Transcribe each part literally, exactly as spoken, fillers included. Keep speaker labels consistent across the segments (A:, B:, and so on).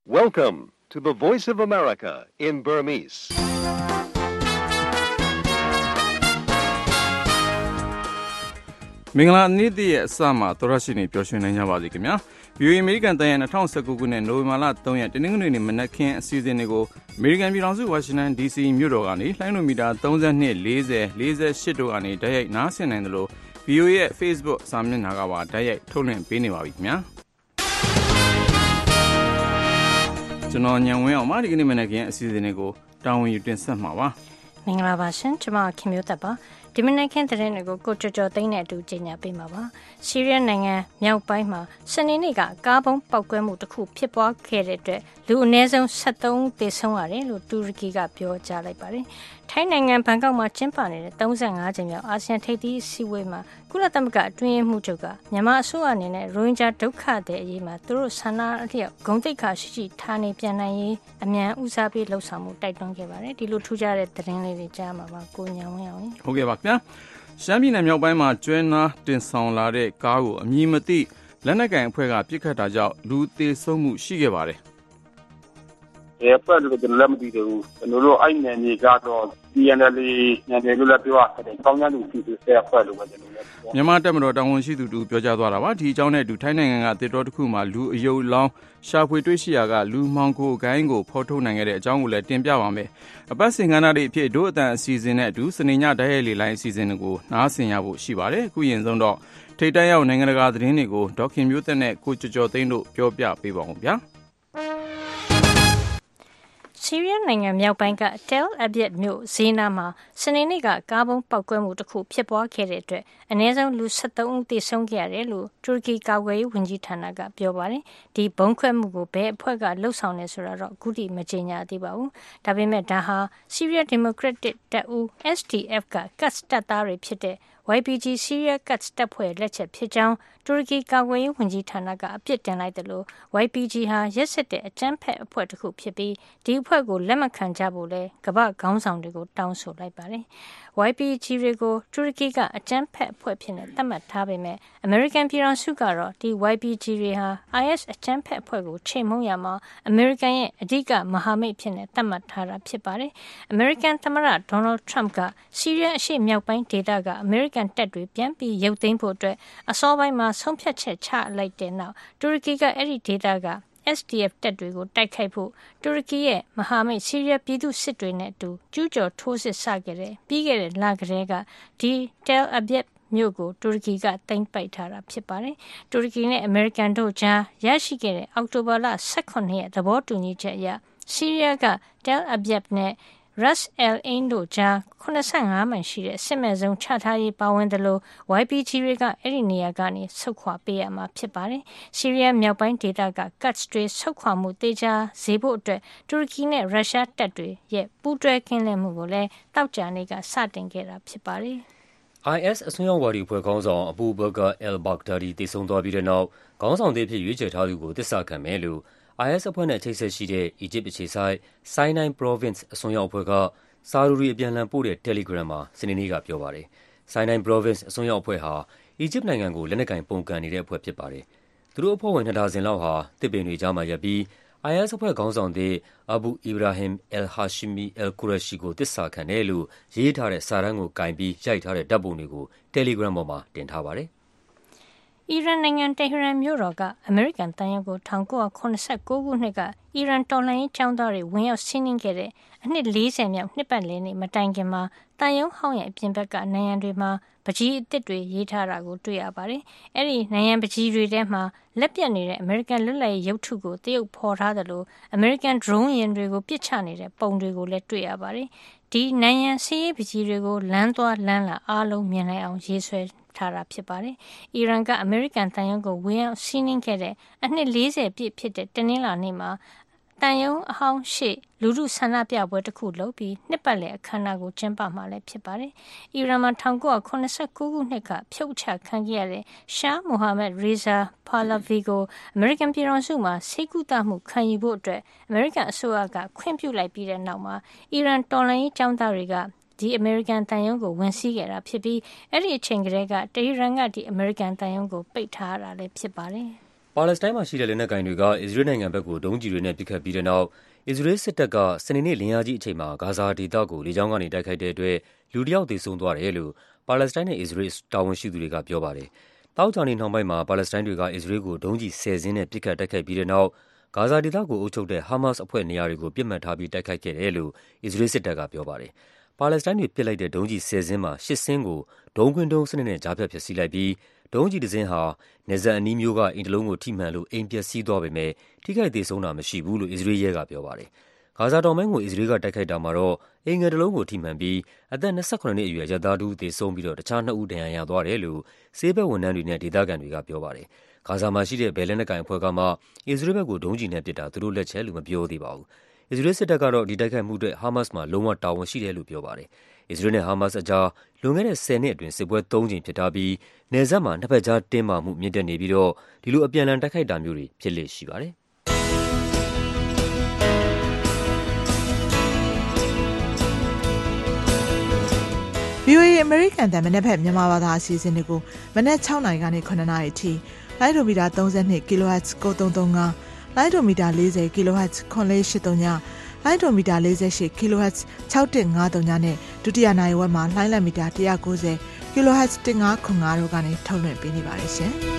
A: Welcome to the Voice of America in Burmese.
B: ။မင်္ဂလာနေ့တည်းရဲ့အစမှာသောရရှိနေပျော်ရွှင်နိုင်ကြပါစေခင်ဗျာ။ ဗီအိုအေ American တန်ရဲ့၂၀၁၉ခုနှစ်နိုဝင်ဘာလ၃ရက်တနင်္ဂနွေနေ့မနက်ခင်းအစီအစဉ်တွေကို American ပြည်ထောင်စု Washington ဒီ စီ မြို့တော်ကနေလှိုင်းလိုမီတာ၃၂ ၄၀ ၄၈တို့ကနေတိုက်ရိုက်နားဆင်နိုင်တယ်လို့ ဗီအိုအေ ရဲ့ Facebook စာမျက်နှာကပါတိုက်ရိုက်ထုတ်လွှင့်ပေးနေပါပြီခင်ဗျာ။ကျွန်တော်ညံဝင်းအောင်မဒီကနေ့မနက်ခင်းအစီအစဉ်တွေကိုတာဝန်ယူတင်ဆက်မှာပါ
C: ။မင်္ဂလာပါရှင်ကျွန်မခင်မျိုးသက်ပါ။ဒီမနက်ခင်းသတင်းတွေကိုကိုကျော်ကျော်သိန်းနဲ့အတူကြေညာပေးမှာပါ။ဆီးရီးယားနိုင်ငံမြောက်ပိုင်းမှာစနေနေ့ကကားဘုံပောက်ကွဲမှုတစ်ခုဖြစ်ပွားခဲ့တဲ့အတွက်လူအနည်းဆုံး၁၃ဦးသေဆုံးရတယ်လို့တူရကီကပြောကြားလိုက်ပါတယ်။ထိုင်းနိုင်ငံဘန်ကောက်မှာကျင်းပနေတဲ့၃၅ကြိမ်မြောက်အာဆီယံထိပ်သီးအစည်းအဝေးမှာကုလသမဂ္ဂအတွင်းရေးမှူးချုပ်ကမြန်မာအစိုးရအနေနဲ့ရိုဟင်ဂျာဒုက္ခသည်အရေးမှာသူတို့ဆန္ဒအလျောက်ဂုဏ်သိက္ခာရှိရှိထားနေပြန်နိုင်ရေးအမြန်ဦးစားပေးလှုပ်ဆောင်မှုတိုက်တွန်းခဲ့ပါတယ်။ဒီလိုထူးခြားတဲ့သတင်းလေးတွေကြားမှာပါကိုညံဝင်းအောင်
B: ။ဟုတ်ကဲ့ပါခင်ဗျာ။ရှမ်းပြည်နယ်မြောက်ပိုင်းမှာကျွဲနားတင်ဆောင်လာတဲ့ကားကိုအမည်မသိလက်နက်ကင်အဖွဲ့ကပစ်ခတ်တာကြောင့်လူသေဆုံးမှုရှိခဲ့ပါတယ်
D: ။အဲအဖွဲ့ကလည်းလက်မသိဘူး။ကျွန်တော်တို့အဲ့နယ်မြေကတော့ ဒီ အန် အယ် အေ နယ်မြေလို့လည်းပြောရတယ်။ကောင်းရလူစီစစ်တဲ့အဖွဲ့လို့ပဲကျွန်တော်လည်းပြော
B: ။မြန်မာတပ်မတော်တာဝန်ရှိသူတူပြောကြားသွားတာပါ။ဒီအကြောင်းနဲ့အတူထိုင်းနိုင်ငံကတစ်တော်တစ်ခုမှာလူအယုတ်လောင်းရှာဖွေတွေ့ရှိရာကလူမှောင်ခိုဂိုင်းကိုဖော်ထုတ်နိုင်ခဲ့တဲ့အကြောင်းကိုလည်းတင်ပြပါမယ်။အပတ်စဉ်ကဏ္ဍတွေအဖြစ်ဒို့အတန်အစီအစဉ်နဲ့အတူစနေညဓာတ်ရိုက်လေလိုင်းအစီအစဉ်တွေကိုနားဆင်ရဖို့ရှိပါတယ်။အခုရင်ဆုံးတော့ထိပ်တန်းရောက်နိုင်ငံတကာသတင်းတွေကိုဒေါက်ခင်မျိုးသက်နဲ့ကိုကျော်ကျော်သိန်းတို့ပြောပြပေးပါဦးဗျာ။
C: ဆီးရီးယားနိုင်ငံမြောက်ပိုင်းက Tel Abyad မြို့ဈေးနားမှာစနေနေ့ကကားဘုံပောက်ကွဲမှုတစ်ခုဖြစ်ပွားခဲ့တဲ့အတွက်အနည်းဆုံးလူ၁၃ဦးသေဆုံးခဲ့ရတယ်လို့တူရကီကာကွယ်ရေးဝန်ကြီးဌာနကပြောပါတယ်။ဒီဘုံခွဲမှုကိုဘယ်အဖွဲ့ကလှုပ်ဆောင်လဲဆိုတာတော့အခုထိမကြေညာသေးပါဘူး။ဒါပေမဲ့ဒါဟာဆီးရီးယားဒီမိုကရက်တစ်တပ်ဦး S D F က Kurds တပ်သားတွေဖြစ်တဲ့Y P G ဆီးရီးယား Kurds တပ်ဖွဲ့လက်ချက်ဖြစ်ကြောင်းတူရကီကာကွယ်ရေးဝန်ကြီးဌာနကအပြစ်တင်လိုက်တယ်လို့ Y P G ဟာရက်စက်တဲ့အကြမ်းဖက်အဖွဲ့တစ်ခုဖြစ်ပြီးဒီအဖွဲ့ကိုလက်မခံကြဖို့လဲကမ္ဘာခေါင်းဆောင်တွေကိုတောင်းဆိုလိုက်ပါတယ်။ Y P G တွေကိုတူရကီကအကြမ်းဖက်အဖွဲ့ဖြစ်နေသတ်မှတ်ထားပေမဲ့အမေရိကန်ပြည်ထောင်စုကတော့ဒီ Y P G တွေဟာ I S အကြမ်းဖက်အဖွဲ့ကိုချိန်မုံရမှာအမေရိကန်ရဲ့အဓိကမဟာမိတ်ဖြစ်နေသတ်မှတ်ထားတာဖြစ်ပါတယ်။အမေရိကန်သမ္မတဒေါ်နယ်ထရမ့်ကဆီးရီးယားအရှေ့မြောက်ပိုင်းဒေသကအမေရိကန်တပ်တွေပြန်ပြီးရုပ်သိမ်းဖို့အတွက်အစောပိုင်းမှာဆုံးဖြတ်ချက်ချလိုက်တဲ့နောက်တူရကီကအဲ့ဒီဒေသကS D F တပ်တွေကိုတိုက်ခိုက်ဖို့တူရကီရဲ့မဟာမိတ်ဆီးရီးယားပြည်သူစစ်တွေနဲ့အတူကျူးကျော်ထိုးစစ်ဆခဲ့တဲ့ပြီးခဲ့တဲ့လကတည်းကဒီ Tel Abyad မြို့ကိုတူရကီကသိမ်းပိုက်ထားတာဖြစ်ပါတယ်။တူရကီနဲ့အမေရိကန်တို့ကြားရရှိခဲ့တဲ့အောက်တိုဘာလ၁၇ရက်သဘောတူညီချက်အရဆီးရီးယားက Tel Abyad နဲ့Ras Al Ain တို့ကြား၇၅မိုင်ရှိတဲ့စစ်မဲ့ဇုံချထားရေးပါဝင်တယ်လို့ Y P G တွေကအဲ့ဒီနေရာကနေဆုတ်ခွာပေးရမှာဖြစ်ပါတယ်။ဆီးရီးယားမြောက်ပိုင်းဒေသက Kurds တွေဆုတ်ခွာမှုတေချာစေဖို့အတွက်တူရကီနဲ့ရုရှားတပ်တွေရဲ့ပူးတွဲကင်းလှည့်မှုကိုလည်းတောက်ကြနေကစတင်ခဲ့တာဖြစ်ပါတယ်
E: ။ I S အစွန်းရောက်ဝါဒီအဖွဲ့ခေါင်းဆောင်အဘူဘကာအယ်လ်ဘဂ်ဒါဒီတည်ဆုံသွားပြီးတဲ့နောက်ခေါင်းဆောင်သစ်ဖြစ်ရွေးချယ်ထားသူကိုသစ္စာခံမယ်လို့I S အဖွဲ့နဲ့ချိတ်ဆက်ရှိတဲ့အီဂျစ်အခြေစိုက် Sinai Province အစွန်းရောက်အဖွဲ့ကစာရူရီအပြန်လှန်ပို့တဲ့ Telegram မှာစနေနေ့ကပြောပါတယ်။ Sinai Province အစွန်းရောက်အဖွဲ့ဟာအီဂျစ်နိုင်ငံကိုလက်နက်ကင်ပုန်ကန်နေတဲ့အဖွဲ့ဖြစ်ပါတယ်။သူတို့အဖွဲ့ဝင်နှစ်ဒါဇင်လောက်ဟာတစ်ပင်တွေကြားမှာရပ်ပြီး I S အဖွဲ့ခေါင်းဆောင်သစ်အဘူအီဘရာဟင်အယ်လ်ဟာရှီမီအယ်လ်ကူရရှီကိုသစ္စာခံတယ်လို့ရေးထားတဲ့စာတမ်းကိုကင်ပြီးရိုက်ထားတဲ့ဓာတ်ပုံတွေကို Telegram ပေါ်မှာတင်ထားပါတယ်။
C: အီရန်နိုင်ငံတေဟရန်မြို့တော်ကအမေရိကန်တန်ရုံကို၁၉၇၉ခုနှစ်ကအီရန်တော်လှန်ရေးကျောင်းသားတွေဝင်ရောက်စီးနင်းခဲ့တဲ့အနှစ်၄၀မြောက်နှစ်ပတ်လည်နေ့မတိုင်ခင်မှာတန်ရုံဟောင်းရဲ့အပြင်ဘက်ကနံရံတွေမှာပကြီးအစ်စ်တွေရေးထားတာကိုတွေ့ရပါတယ်။အဲ့ဒီနံရံပကြီးတွေထဲမှာလက်ပြတ်နေတဲ့အမေရိကန်လွတ်လပ်ရေးရုပ်ထုကိုတရုပ်ဖော်ထားတယ်လို့အမေရိကန် drone ယာဉ်တွေကိုပစ်ချနေတဲ့ပုံတွေကိုလည်းတွေ့ရပါတယ်။ဒီနံရံဆေးရည်ပကြီးတွေကိုလမ်းသွားလမ်းလာအားလုံးမြင်နိုင်အောင်ရေးဆွဲထားတာဖြစ်ပါတယ်။အီရန်ကအမေရိကန်တန်ရုံးကိုဝင်ရောက်စီးနင်းခဲ့တဲ့အနှစ်၄၀ပြည့်ဖြစ်တဲ့တနင်္လာနေ့မှာတန်ရုံးအဟောင်းရှိလူထုဆန္ဒပြပွဲတစ်ခုလုပ်ပြီးနှစ်ပတ်လည်အခမ်းအနားကိုကျင်းပမှာလည်းဖြစ်ပါတယ်။အီရန်မှာ၁၉၇၉ခုနှစ်ကဖြုတ်ချခံခဲ့ရတဲ့ရှားမိုဟာမက်ရီဇာဖာလာဗီကိုအမေရိကန်ပြည်ထောင်စုမှာစိတ်ကူးတမှုခံယူဖို့အတွက်အမေရိကန်အစိုးရကခွင့်ပြုလိုက်ပြီးတဲ့နောက်မှာအီရန်တော်လှန်ရေးကျောင်းသားတွေကဒီအမေရိကန်တန်ယုံကိုဝင်စီးခဲ့တာဖြစ်ပြီးအဲ့ဒီအချိန်ကလေးကတေဟီရန်ကဒီအမေရိကန်တန်ယုံကိုပိတ်ထားရတာလည်းဖြစ်ပါတယ်။
E: ပါလက်စတိုင်းမှာရှိတဲ့လက်နက်ကိုင်တွေကအစ္စရေးနိုင်ငံဘက်ကိုဒုံးကျည်တွေနဲ့ပစ်ခတ်ပြီးတဲ့နောက်အစ္စရေးစစ်တပ်ကစနေနေ့လင်းအားကြီးအချိန်မှာဂါဇာဒေသကိုလေကြောင်းကနေတိုက်ခိုက်တဲ့အတွက်လူတစ်ယောက်သေဆုံးသွားတယ်လို့ပါလက်စတိုင်းနဲ့အစ္စရေးတာဝန်ရှိသူတွေကပြောပါတယ်။သောကြာနေ့နှောင်းပိုင်းမှာပါလက်စတိုင်းတွေကအစ္စရေးကိုဒုံးကျည်ဆယ်စင်းနဲ့ပစ်ခတ်တိုက်ခိုက်ပြီးတဲ့နောက်ဂါဇာဒေသကိုအုပ်ချုပ်တဲ့ဟာမတ်စ်အဖွဲ့နေရာတွေကိုပစ်မှတ်ထားပြီးတိုက်ခိုက်ခဲ့တယ်လို့အစ္စရေးစစ်တပ်ကပြောပါတယ်။ပါလက်စတိုင်းတွေပစ်လိုက်တဲ့ဒုံးကျည်ဆယ်စင်းမှာရှစ်စင်းကိုဒုံးခွင်းဒုံးစနစ်နဲ့ကြားဖြတ်ဖျက်ဆီးလိုက်ပြီးဒုံးကျည်တစ်စင်းဟာနေဇာအနီးမျိုးကအိမ်တစ်လုံးကိုထိမှန်လို့အိမ်ပျက်စီးသွားပေမဲ့ထိခိုက်သေဆုံးတာမရှိဘူးလို့အစ္စရေးရဲကပြောပါတယ်။ဂါဇာတောင်ပိုင်းကိုအစ္စရေးကတိုက်ခိုက်တာမှာတော့အိမ်ငယ်တစ်လုံးကိုထိမှန်ပြီးအသက်၂၇နှစ်အရွယ်ရဲသားတူသေဆုံးပြီးတော့တခြားနှစ်ဦးဒဏ်ရာရသွားတယ်လို့ဆေးဘက်ဝန်ထမ်းတွေနဲ့ဒေသခံတွေကပြောပါတယ်။ဂါဇာမှာရှိတဲ့ဘယ်လက်နက်ကိုင်အဖွဲ့ကမှအစ္စရေးဘက်ကိုဒုံးကျည်နဲ့ပစ်တာသူတို့လက်ချက်လို့မပြောသေးပါဘူး။အစ္စရေးစစ်တပ်ကတော့ဒီတိုက်ခိုက်မှုအတွက်ဟာမတ်စ်မှာလုံးဝတာဝန်ရှိတယ်လို့ပြောပါတယ်။အစ္စရေးနဲ့ဟာမတ်စ်အကြားလွန်ခဲ့တဲ့ဆယ်နှစ်အတွင်းစစ်ပွဲသုံးကြိမ်ဖြစ်ထားပြီးနယ်စပ်မှာနှစ်ဖက်ကြားတင်းမာမှုမြင့်တက်နေပြီးတော့ဒီလိုအပြန်အလှန်တိုက်ခိုက်တာမျိုးတွေဖြစ်လေ့ရှိပါတယ်။
F: ဗွီအိုအေ American တန်မနေ့ဖက်မြန်မာဘာသာအစီအစဉ်တွေကိုမနေ့၆နာရီကနေခုနှစ်နာရီအထိလိုင်းဒိုမီတာသုံး၂ kHz ကိုသုံးသုံး၅လိုင်းဒိုမီတာ၄၀ kHz ခွန်လေး၈၃ညလိုင်းဒိုမီတာ၄၈ kHz ၆၁၅၃ညနဲ့ဒုတိယနိုင်ဝက်မှာလိုင်းလက်မီတာ၁၉၀ kHz ၁၅ခွန်၅တို့ကနေထုတ်လွှင့်ပေးနေပါတယ်ရှင်။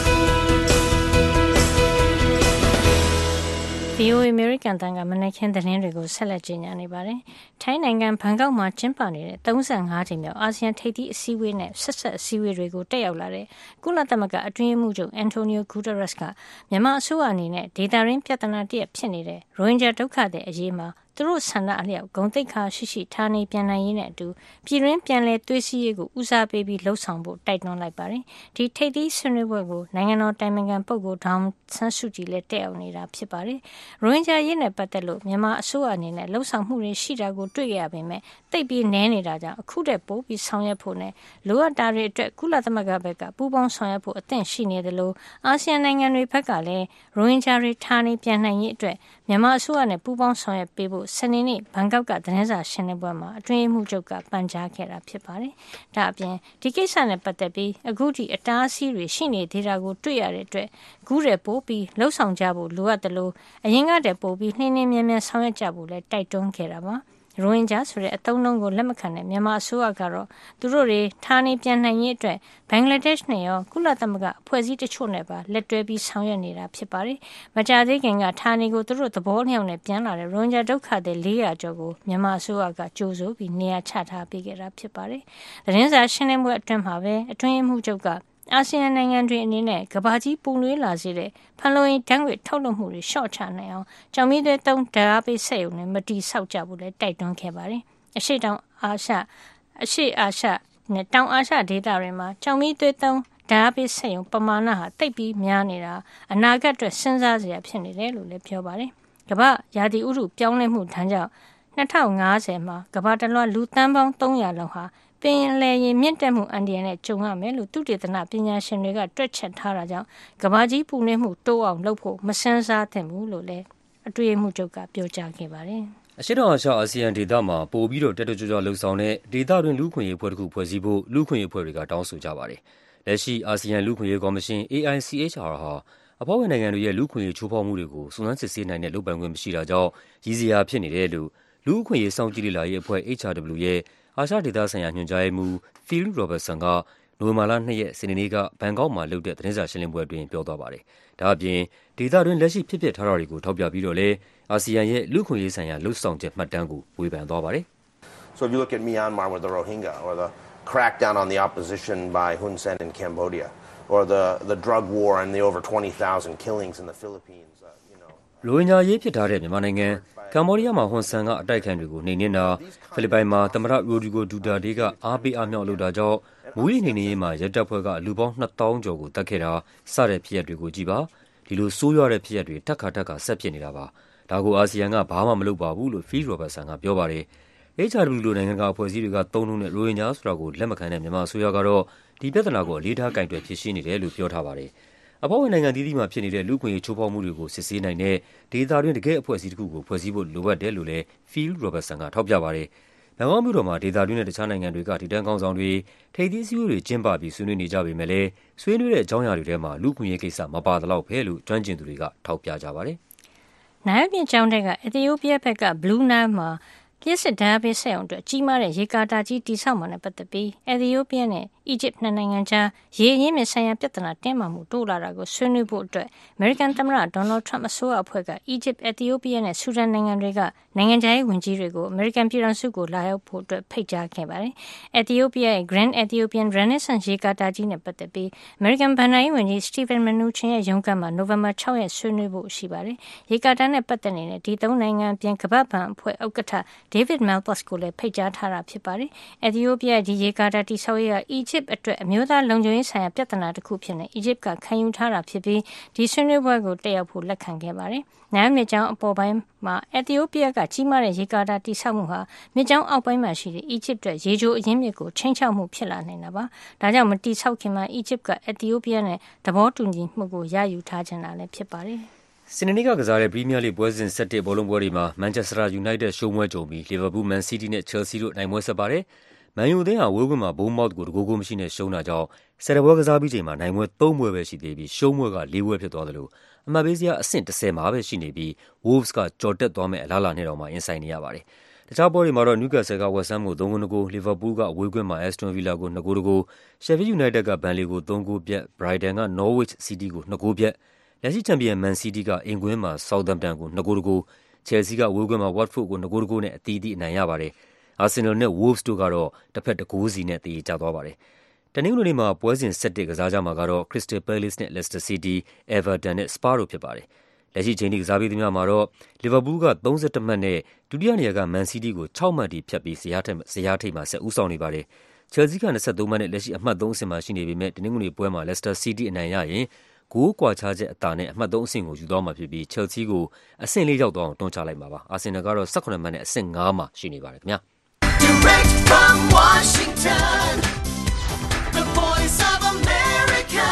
C: ဗွီအိုအေ American တန်ကမနက်ခင်းသတင်းတွေကိုဆက်လက်ကြီးညာနေပါတယ်။ထိုင်းနိုင်ငံဘန်ကောက်မှာကျင်းပနေတဲ့၃၅ကြိမ်မြောက်အာဆီယံထိပ်သီးအစည်းအဝေးနဲ့ဆက်ဆက်အစည်းအဝေးတွေကိုတက်ရောက်လာတဲ့ကုလသမဂ္ဂအတွင်းရေးမှူးချုပ်အန်တိုနီယိုဂူတာရက်စ်ကမြန်မာအစိုးရအနေနဲ့ဒေသရင်းပြဿနာတရက်ဖြစ်နေတဲ့ရိုဟင်ဂျာဒုက္ခသည်အရေးမှာသူတို့ဆန္ဒအလျောက်ဂုဏ်သိက္ခာရှိရှိထားနေပြန်နိုင်ရေးနဲ့အတူပြည်တွင်းပြန်လည်သွေးစည်းရေးကိုဦးစားပေးပြီးလှုံ့ဆော်ဖို့တိုက်တွန်းလိုက်ပါတယ်။ဒီထိပ်သီးဆွေးနွေးပွဲကိုနိုင်ငံတော်တိုင်ပင်ခံပုဂ္ဂိုလ်ဒေါ်ဆန်းစုကြည်လည်းတက်ရောက်နေတာဖြစ်ပါတယ်။ရိုဟင်ဂျာရေးနဲ့ပတ်သက်လို့မြန်မာအစိုးရအနေနဲ့လှုံ့ဆော်မှုတွေရှိတာကိုတွေ့ရပေမဲ့တိတ်ပြီးနည်းနေတာကြောင့်အခုတည်းပို့ပြီးဆောင်ရွက်ဖို့နဲ့လိုအပ်တာတွေအတွက်ကုလသမဂ္ဂဘက်ကပူးပေါင်းဆောင်ရွက်ဖို့အသင့်ရှိနေတယ်လို့အာဆီယံနိုင်ငံတွေဘက်ကလည်းရိုဟင်ဂျာတွေထားနေပြန်နိုင်ရေးအတွက်မြန်မာအစိုးရနဲ့ပူးပေါင်းဆောင်ရွက်ပေးဖို့စနေနေ့ဘန်ကောက်ကသတင်းစာရှင်းလင်းပွဲမှာအတွင်းရေးမှူးချုပ်ကပန်ကြားခဲ့တာဖြစ်ပါတယ်။ဒါအပြင်ဒီကိစ္စနဲ့ပတ်သက်ပြီးအခုထိအတားအဆီးတွေရှိနေသေးတာကိုတွေ့ရတဲ့အတွက်ကူးတယ်ပို့ပြီးလှုပ်ဆောင်ကြဖို့လိုအပ်တယ်လို့အရင်ကတည်းပို့ပြီးနှင်းနှင်းမြဲမြဲဆောင်ရွက်ကြဖို့လည်းတိုက်တွန်းခဲ့တာပါ။ရိုဟင်ဂျာဆိုတဲ့အသုံးအနှုန်းကိုလက်မခံတဲ့မြန်မာအစိုးရကတော့သူတို့တွေထားနေပြန်နိုင်ရေးအတွက်ဘင်္ဂလားဒေ့ရှ်နဲ့ရောကုလသမဂ္ဂအဖွဲ့အစည်းတချို့နဲ့ပါလက်တွဲပြီးဆောင်ရွက်နေတာဖြစ်ပါတယ်။မကြာသေးခင်ကထားနေကိုသူတို့သဘောလျောက်နဲ့ပြန်လာတဲ့ရိုဟင်ဂျာဒုက္ခသည်၄၀၀ကျော်ကိုမြန်မာအစိုးရကကြိုဆိုပြီးနေရာချထားပေးခဲ့တာဖြစ်ပါတယ်။သတင်းစာရှင်းလင်းပွဲအတွင်းမှာပဲအတွင်းရေးမှူးချုပ်ကအာဆီယံနိုင်ငံတွေအနေနဲ့ကမ္ဘာကြီးပူနွေးလာစေတဲ့ဖန်လုံအိမ်ဓာတ်ငွေ့ထုတ်လွှတ်မှုတွေလျှော့ချနိုင်အောင်ကြောင်မီးသွေးသုံးဓာတ်အားပေးစက်ရုံနဲ့မတီဆောက်ကြဖို့လည်းတိုက်တွန်းခဲ့ပါတယ်။အရှေ့တောင်အာရှအရှေ့အာရှနဲ့တောင်အာရှဒေသတွေမှာကြောင်မီးသွေးသုံးဓာတ်အားပေးစက်ရုံပမာဏဟာတိတ်ပြီးများနေတာအနာဂတ်အတွက်စဉ်းစားစရာဖြစ်နေတယ်လို့လည်းပြောပါတယ်။ကမ္ဘာရာသီဥတုပြောင်းလဲမှုဒဏ်ကြောင့်၂၀၅၀မှာကမ္ဘာတလွှားလူသန်းပေါင်း၃၀၀လောက်ဟာပင်လယ်ရေမြင့်တက်မှုအန္တရာယ်နဲ့ကြုံရမယ်လို့သုတေသနပညာရှင်တွေကတွက်ချက်ထားတာကြောင့်ကမ္ဘာကြီးပူနွေးမှုတိုးအောင်လုပ်ဖို့မစင်စားသင့်ဘူးလို့လည်းအတွေ့အမှုချုပ်ကပြောကြားခဲ့ပါတယ်
E: ။အရှေ့တောင်အာရှအာဆီယံဒေသမှာပိုပြီးတော့တက်တက်ကြွကြွလှုပ်ဆောင်တဲ့ဒေသတွင်းလူ့ခွင့်ရေးအဖွဲ့တစ်ခုဖွဲ့စည်းဖို့လူ့ခွင့်ရေးအဖွဲ့တွေကတောင်းဆိုကြပါတယ်။လက်ရှိအာဆီယံလူ့ခွင့်ရေးကော်မရှင် A I C H R ဟာအဖွဲ့ဝင်နိုင်ငံတွေရဲ့လူ့ခွင့်ရေးချိုးဖောက်မှုတွေကိုစုံစမ်းစစ်ဆေးနိုင်တဲ့လုပ်ပိုင်ခွင့်မရှိတာကြောင့်ရည်စရာဖြစ်နေတယ်လို့လူ့အခွင့်အရေးစောင့်ကြည့်လေ့လာရေးအဖွဲ့ H R W ရဲ့အာရှဒေသဆိုင်ရာညွှန်ကြားရေးမှူး Phil Robertson ကနိုဝင်ဘာလ၂ရက်စနေနေ့ကဘန်ကောက်မှာလုပ်တဲ့သတင်းစာရှင်းလင်းပွဲအတွင်းပြောသွားပါတယ်။ဒါအပြင်ဒေသတွင်းလက်ရှိဖြစ်ပျက်ထားတာတွေကိုထောက်ပြပြီးတော့လည်းအာဆီယံရဲ့လူ့ခွင့်ရေးဆိုင်ရာလှုပ်ဆောင်ချက်မှတ်တမ်းကိုဝေဖန်သွားပါတယ်။
G: So if you look at Myanmar with the Rohingya or the crackdown on the opposition by Hun Sen in Cambodia or the the drug war and the over twenty thousand killings in the Philippines uh, you know
E: ရိုဟင်ဂျာရေးဖြစ်ထားတဲ့မြန်မာနိုင်ငံကမ္ဘောဒီးယားမှာဟွန်ဆန်ကအတိုက်ခံတွေကိုနှိမ်နင်းတာဖိလစ်ပိုင်မှာသမ္မတရိုဒရီဂိုဒူတာတေးကအားပေးအားမြောက်လုပ်တာကြောင့်မူးယစ်နှိမ်နင်းရေးမှာရဲတပ်ဖွဲ့ကလူပေါင်းနှစ်သောင်းကျော်ကိုတတ်ခဲ့တာစတဲ့ဖြစ်ရပ်တွေကိုကြည့်ပါဒီလိုဆိုးရွားတဲ့ဖြစ်ရပ်တွေတက်ခါတက်ခါဆက်ဖြစ်နေတာပါဒါကိုအာဆီယံကဘာမှမလုပ်ပါဘူးလို့ Phil Robertson ကပြောပါတယ် H R W လိုနိုင်ငံကအဖွဲ့အစည်းတွေကသုံးနှုန်းတဲ့ရိုဟင်ဂျာဆိုတာကိုလက်မခံတဲ့မြန်မာအစိုးရကတော့ဒီပြဿနာကိုအလေးထားကင်တွယ်ဖြေရှင်းနေတယ်လို့ပြောထားပါတယ်အဖွဲ့ဝင်နိုင်ငံသီးသီးမှာဖြစ်နေတဲ့လူ့ခွင့်ရေးချိုးဖောက်မှုတွေကိုစစ်ဆေးနိုင်တဲ့ဒေသတွင်းတကယ့်အဖွဲ့အစည်းတစ်ခုကိုဖွဲ့စည်းဖို့လိုအပ်တယ်လို့လည်း Phil Robertson ကထောက်ပြပါတယ်။ဘန်ကောက်မြို့တော်မှာဒေသတွင်းနဲ့တခြားနိုင်ငံတွေကထိပ်တန်းခေါင်းဆောင်တွေထိပ်သီးအစည်းအဝေးတွေကျင်းပပြီးဆွေးနွေးနေကြပေမဲ့လည်းဆွေးနွေးတဲ့အကြောင်းအရာတွေထဲမှာလူ့အခွင့်အရေးကိစ္စမပါသလောက်ပဲလို့ကျွမ်းကျင်သူတွေကထောက်ပြကြပါတယ်
C: ။နိုင်ပြည်ကျောင်းတဲ့ကအီသီယိုးပီးယားဘက်ကဘလူးနိုင်းမှာလျှစ်စစ်ဓာတ်ပေးဆက်အောင်အတွက်ကြီးမားတဲ့ရေကာတာကြီးတိဆောက်မှနဲ့ပတ်သက်ပြီးအီသီယိုးပီးယားနဲ့အီဂျစ်နှစ်နိုင်ငံကြားရေရင်းမြစ်ဆိုင်ရာပြဿနာတင်းမာမှုတိုးလာတာကိုဆွေးနွေးဖို့အတွက်အမေရိကန်သမ္မတဒေါ်နယ်ထရမ့်အစိုးရအဖွဲ့ကအီဂျစ်၊အီသီယိုးပီးယားနဲ့ဆူဒန်နိုင်ငံတွေကနိုင်ငံခြားရေးဝန်ကြီးတွေကိုအမေရိကန်ပြည်ထောင်စုကိုလာရောက်ဖို့အတွက်ဖိတ်ကြားခဲ့ပါတယ်။အီသီယိုးပီးယားရဲ့ Grand Ethiopian Renaissance ရေကာတာကြီးနဲ့ပတ်သက်ပြီးအမေရိကန်ဘဏ္ဍာရေးဝန်ကြီး Steven Mnuchin ရဲ့ရုံးခန်းမှာနိုဝင်ဘာ၆ရက်ဆွေးနွေးဖို့ရှိပါတယ်။ရေကာတာနဲ့ပတ်သက်နေတဲ့ဒီသုံးနိုင်ငံအပြင်ကမ္ဘာ့ဘဏ်အဖွဲ့ဥက္ကဋ္ဌ David Malpassကိုလည်းဖိတ်ကြားထားတာဖြစ်ပါတယ်။အီသီယိုးပီးယားဒီရေကာတာတိဆောက်ရေးကအီဂျစ်အတွက်အမျိုးသားလုံခြုံရေးဆိုင်ရာပြဿနာတစ်ခုဖြစ်နေအီဂျစ်ကခံယူထားတာဖြစ်ပြီးဒီဆွေးနွေးပွဲကိုတက်ရောက်ဖို့လက်ခံခဲ့ပါတယ်။နိုင်မြစ်ကြောင်းအပေါ်ပိုင်းမှာအီသီယိုးပီးယားကကြီးမားတဲ့ရေကာတာတိဆောက်မှုဟာမြစ်ကြောင်းအောက်ပိုင်းမှာရှိတဲ့အီဂျစ်အတွက်ရေချိုအရင်းမြစ်ကိုချိန်ချောက်မှုဖြစ်လာနိုင်တာပါ။ဒါကြောင့်မတိဆောက်ခင်မှာအီဂျစ်ကအီသီယိုးပီးယားနဲ့သဘောတူညီမှုကိုရယူထားကြတာလည်းဖြစ်ပါတယ်
E: ။စနေနေ့ကကစားတဲ့ပရီးမီးယားလိပွဲစဉ်၁၁ဘောလုံးပွဲတွေမှာမန်ချက်စတာယူနိုက်တက်ရှုံးပွဲကြုံပြီးလီဗာပူးလ်မန်စီးတီးနဲ့ချယ်လ်ဆီတို့နိုင်ပွဲဆက်ပါတယ်။မန်ယူအသင်းဟာဝေးကွင်းမှာဘုန်းမောက်ကိုတကိုးကိုမရှိနဲ့ရှုံးတာကြောင့်ဆယ်တပွဲကစားပြီးချိန်မှာနိုင်ပွဲသုံးပွဲပဲရှိသေးပြီးရှုံးပွဲကလေးပွဲဖြစ်သွားသလိုအမှတ်ပေးစရာအဆင့်၁၀မှာပဲရှိနေပြီး Wolves ကကြော်တက်သွားမဲ့အလားအလာနဲ့တော့မှရင်ဆိုင်နေရပါတယ်။တခြားပွဲတွေမှာတော့နယူးကက်ဆယ်ကဝက်ဆမ်ကိုသုံးဂိုး၂ဂိုး၊လီဗာပူးလ်ကအဝေးကွင်းမှာအက်စတွန်ဗီလာကို၂ဂိုး၁ဂိုး၊ရှယ်ဖီးလ်ယူနိုက်တက်ကဘန်လေကိုသုံးဂိုးပြတ်၊ဘရိုက်တန်ကနော်ဝစ်စီးတီးကို၂ဂိုးပြတ်၊လက်ရှိချန်ပီယံမန်စီးတီးကအင်ကွင်းမှာဆောက်သမ်ပ်တန်ကို၂ဂိုး၁ဂိုး၊ချယ်လ်ဆီးကဝေးကွင်းမှာဝတ်ဖို့ကို၂ဂိုး၁ဂိုးနဲ့အသီးသီးအနိုင်ရပါတယ်။အာဆင်နယ်နဲ့ Wolves တို့ကတော့တစ်ဖက်တစ်ဂိုးစီနဲ့သရေကျသွားပါတယ်။တနင်္ဂနွေနေ့မှာပွဲစဉ်၁၁ကစားကြမှာကတော့ Crystal Palace နဲ့ Leicester City ၊ Everton နဲ့ Spurs တို့ဖြစ်ပါတယ်။လက်ရှိချိန်ထိကစားပြီးသမျှမှာတော့လီဗာပူးလ်က၃၁မှတ်နဲ့ဒုတိယနေရာကမန်စီးတီးကို၆မှတ်ထိဖြတ်ပြီးဇယားဇယားထိပ်မှာဆက်ဦးဆောင်နေပါတယ်။ချယ်လ်ဆီးက၂၃မှတ်နဲ့လက်ရှိအမှတ်၃အဆင့်မှာရှိနေပေမဲ့တနင်္ဂနွေပွဲမှာ Leicester City အနိုင်ရရင်ဂိုးကွာခြားချက်အသာနဲ့အမှတ်၃အဆင့်ကိုယူသွားမှာဖြစ်ပြီးချယ်လ်ဆီးကိုအဆင့်၄ရောက်သွားအောင်တွန်းချလိုက်မှာပါ။အာဆင်နယ်ကတော့၁၈မှတ်နဲ့အဆင့်၅မှာရှိနေပါတယ်ခင်ဗျာ။ Direct from Washington, the voice of America,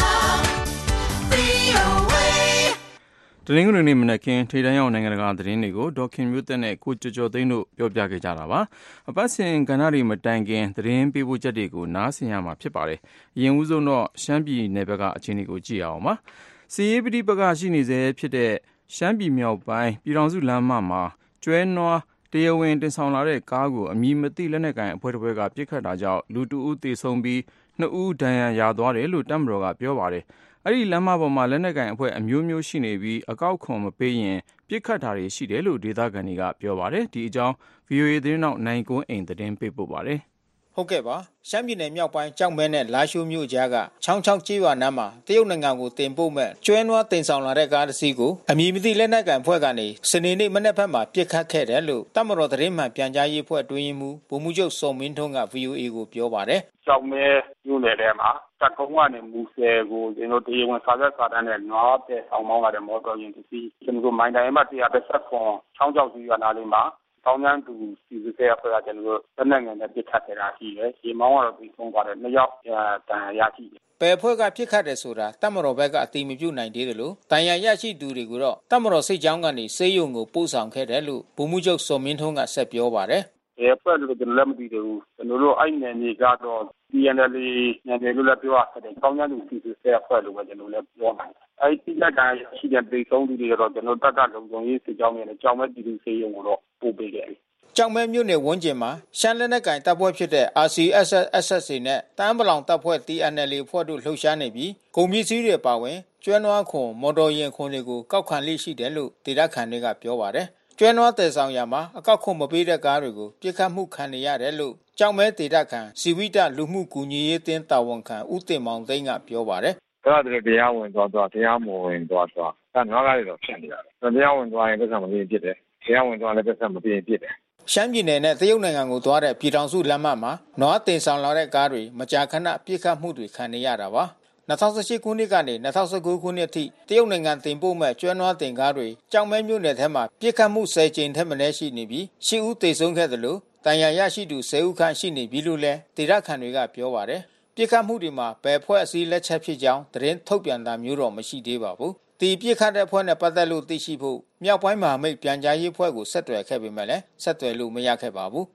E: V O A
B: တနင်္ဂနွေနေ့မနက်ခင်းထိပ်တန်းရောက်နိုင်ငံတကာသတင်းတွေကိုဒေါခင်မျိုးသက်နဲ့ကိုကျော်ကျော်သိန်းတို့ပြောပြခဲ့ကြတာပါ။အပတ်စဉ်ကဏ္ဍတွေမတိုင်ခင်သတင်းပေးပို့ချက်တွေကိုနားဆင်ရမှာဖြစ်ပါတယ်။အရင်ဦးဆုံးတော့ရှမ်းပြည်နယ်ဘက်ကအခြေအနေကိုကြည့်အောင်ပါ။စီရေးပဋိပက္ခရှိနေစေဖြစ်တဲ့ရှမ်းပြည်မြောက်ပိုင်းပြည်ထောင်စုလမ်းမမှာကျွဲနွားတရားဝင်တင်ဆောင်လာတဲ့ကားကိုအမည်မသိလက်နက်ကိုင်အဖွဲ့တစ်ဖွဲ့ကပစ်ခတ်တာကြောင့်လူတဦးသေဆုံးပြီးနှစ်ဦးဒဏ်ရာရသွားတယ်လို့တပ်မတော်ကပြောပါတယ်။အဲ့ဒီလမ်းမပေါ်မှာလက်နက်ကိုင်အဖွဲ့အမျိုးမျိုးရှိနေပြီးအကောက်ခွန်မပေးရင်ပစ်ခတ်တာတွေရှိတယ်လို့ဒေသခံတွေကပြောပါတယ်။ဒီအကြောင်း ဗွီအိုအေ သတင်းထောက်နိုင်ကွန်းအိမ်သတင်းပေးပို့ပါတယ်
H: ။ဟုတ်ကဲ့ပါရှမ်းပြည်နယ်မြောက်ပိုင်းကြောက်မဲနဲ့လာရှိုးမြို့ကြားကချောင်းချောင်းကျေးရွာနားမှာတရုတ်နိုင်ငံကိုတင်ပို့မဲ့ကျွဲနွားတင်ဆောင်လာတဲ့ကားတစ်စီးကိုအမည်မသိလက်နက်ကိုင်ဖွဲ့ကနေစနေနေ့မနက်ဘက်မှာပစ်ခတ်ခဲ့တယ်လို့တပ်မတော်သတင်းမှန်ပြန်ကြားရေးအဖွဲ့အတွင်းရေးမှူးဗိုလ်မှူးချုပ်စောမင်းထွန်းက ဗီအိုအေ ကိုပြောပါတယ်
D: ကြောက်မဲမြို့နယ်ထဲမှာတက်ကုန်းကနေမူဆယ်ကိုကျွန်တော်တရားဝင်စာရွက်စာတမ်းနဲ့နွားတဲ့ဆောင်မောင်းလာတဲ့မော်တော်ယာဉ်တစ်စီးကျွန်တော်မိုင်းတိုင်းမှာ၁၁၇ချောင်းချောင်းကြီးရွာနားလေးမှာတောင်းကျမ်းသူစီစစ်တဲ့အဖွဲ့ကကျွန်တော်တို့နိုင်ငံနဲ့ပြစ်ခတ်ခဲ့တာရှိတယ်။ရေမောင်းကတော့ပြီးဆုံးသွားတယ်။နှစ်ယောက်တန်ရာရရှိတယ်
H: ။ဘယ်အဖွဲ့ကပြစ်ခတ်တယ်ဆိုတာတပ်မတော်ဘက်ကအတိမပြုနိုင်သေးတယ်လို့တန်ရာရရှိသူတွေကိုတော့တပ်မတော်စိတ်ကြောင်းကနေစေယုံကိုပို့ဆောင်ခဲ့တယ်လို့ဗိုလ်မှူးချုပ်စောမင်းထွန်းကဆက်ပြောပါတယ်
D: ။ဘယ်အဖွဲ့လို့ကျွန်တော်လည်းမသိသေးဘူး။ကျွန်တော်တို့အဲ့နယ်မြေကတော့ T N L A နယ်မြေလို့လည်းပြောရတယ်။တောင်းကျမ်းသူစီစစ်တဲ့အဖွဲ့လို့ပဲကျွန်တော်လည်းပြောနိုင်တယ်။အဲ့ဒီလက်ကရှိတဲ့ဒေသုံးသူတွေတော့ကျွန်တော်တပ်ကလုံခြုံရေးစစ်ကြောင်းနဲ့ကြောင်းမဲ့ပြည်သူစေယုံကိုတော့ပို့ပေးခဲ့တယ်
H: ။ကြောင်မဲမြို့နယ်ဝန်းကျင်မှာရှမ်းလက်နက်ကိုင်တပ်ဖွဲ့ဖြစ်တဲ့ R C S S S နဲ့တန်းပလောင်တပ်ဖွဲ့ T N L A ဖွဲ့တို့လှုပ်ရှားနေပြီးကုန်ပစ္စည်းတွေပါဝင်ကျွဲနွားခွန်မော်တော်ယာဉ်ခွန်တွေကိုကောက်ခံလိရှိတယ်လို့ဒေသခံတွေကပြောပါတယ်။ကျွဲနွားတယ်ဆောင်ရမှာအကောက်ခွန်မပေးတဲ့ကားတွေကိုပြစ်ခတ်မှုခံနေရတယ်လို့ကြောင်မဲဒေသခံစီဝိတလူမှုကူညီရေးတင်းတာဝန်ခံဦးတင်မောင်သိန်းကပြောပါတယ်
I: ။အဲ့ဒါတွေတရားဝင်သွားသွားတရားမဝင်သွားသွားအဲနွားကားတွေတော့ဖြစ်နေရတယ်။တရားဝင်သွားရင်ပတ်စံမပြင်းဖြစ်တယ်။တရားဝင်သွားလည်းပတ်စံမပြင်းဖြစ်တယ်
H: ။ရှမ်းပြည်နယ်နဲ့တရုတ်နိုင်ငံကိုသွားတဲ့ပြည်ထောင်စုလမ်းမမှာနွားတင်ဆောင်လာတဲ့ကားတွေမကြာခဏပြစ်ခတ်မှုတွေခံနေရတာပါ။၂၀၁၈ခုနှစ်ကနေ၂၀၁၉ခုနှစ်အထိတရုတ်နိုင်ငံတင်ပို့မဲ့ကျွဲနွားတင်ကားတွေကြောင်မဲမြို့နယ်ထဲမှာပြစ်ခတ်မှု၁၀ကြိမ်ထက်မနည်းရှိနေပြီး၈ဦးသေဆုံးခဲ့တယ်လို့တန်ရာရရှိသူ၁၀ဦးခန့်ရှိနေပြီလို့လည်းဒေသခံတွေကပြောပါတယ်။ပြစ်ခတ်မှုတွေမှာဘယ်ဖွဲ့အစည်းလက်ချက်ဖြစ်ကြောင်းသတင်းထုတ်ပြန်တာမျိုးတော့မရှိသေးပါဘူး။ဒီပြစ်ခတ်တဲ့ဖွဲ့နဲ့ပတ်သက်လို့သိရှိဖို့မြောက်ပိုင်းမဟာမိတ်ပြန်ကြားရေးဖွဲ့ကိုဆက်သွယ်ခဲ့ပေမဲ့လည်းဆက်သွယ်လို့မရခဲ့ပါဘူး။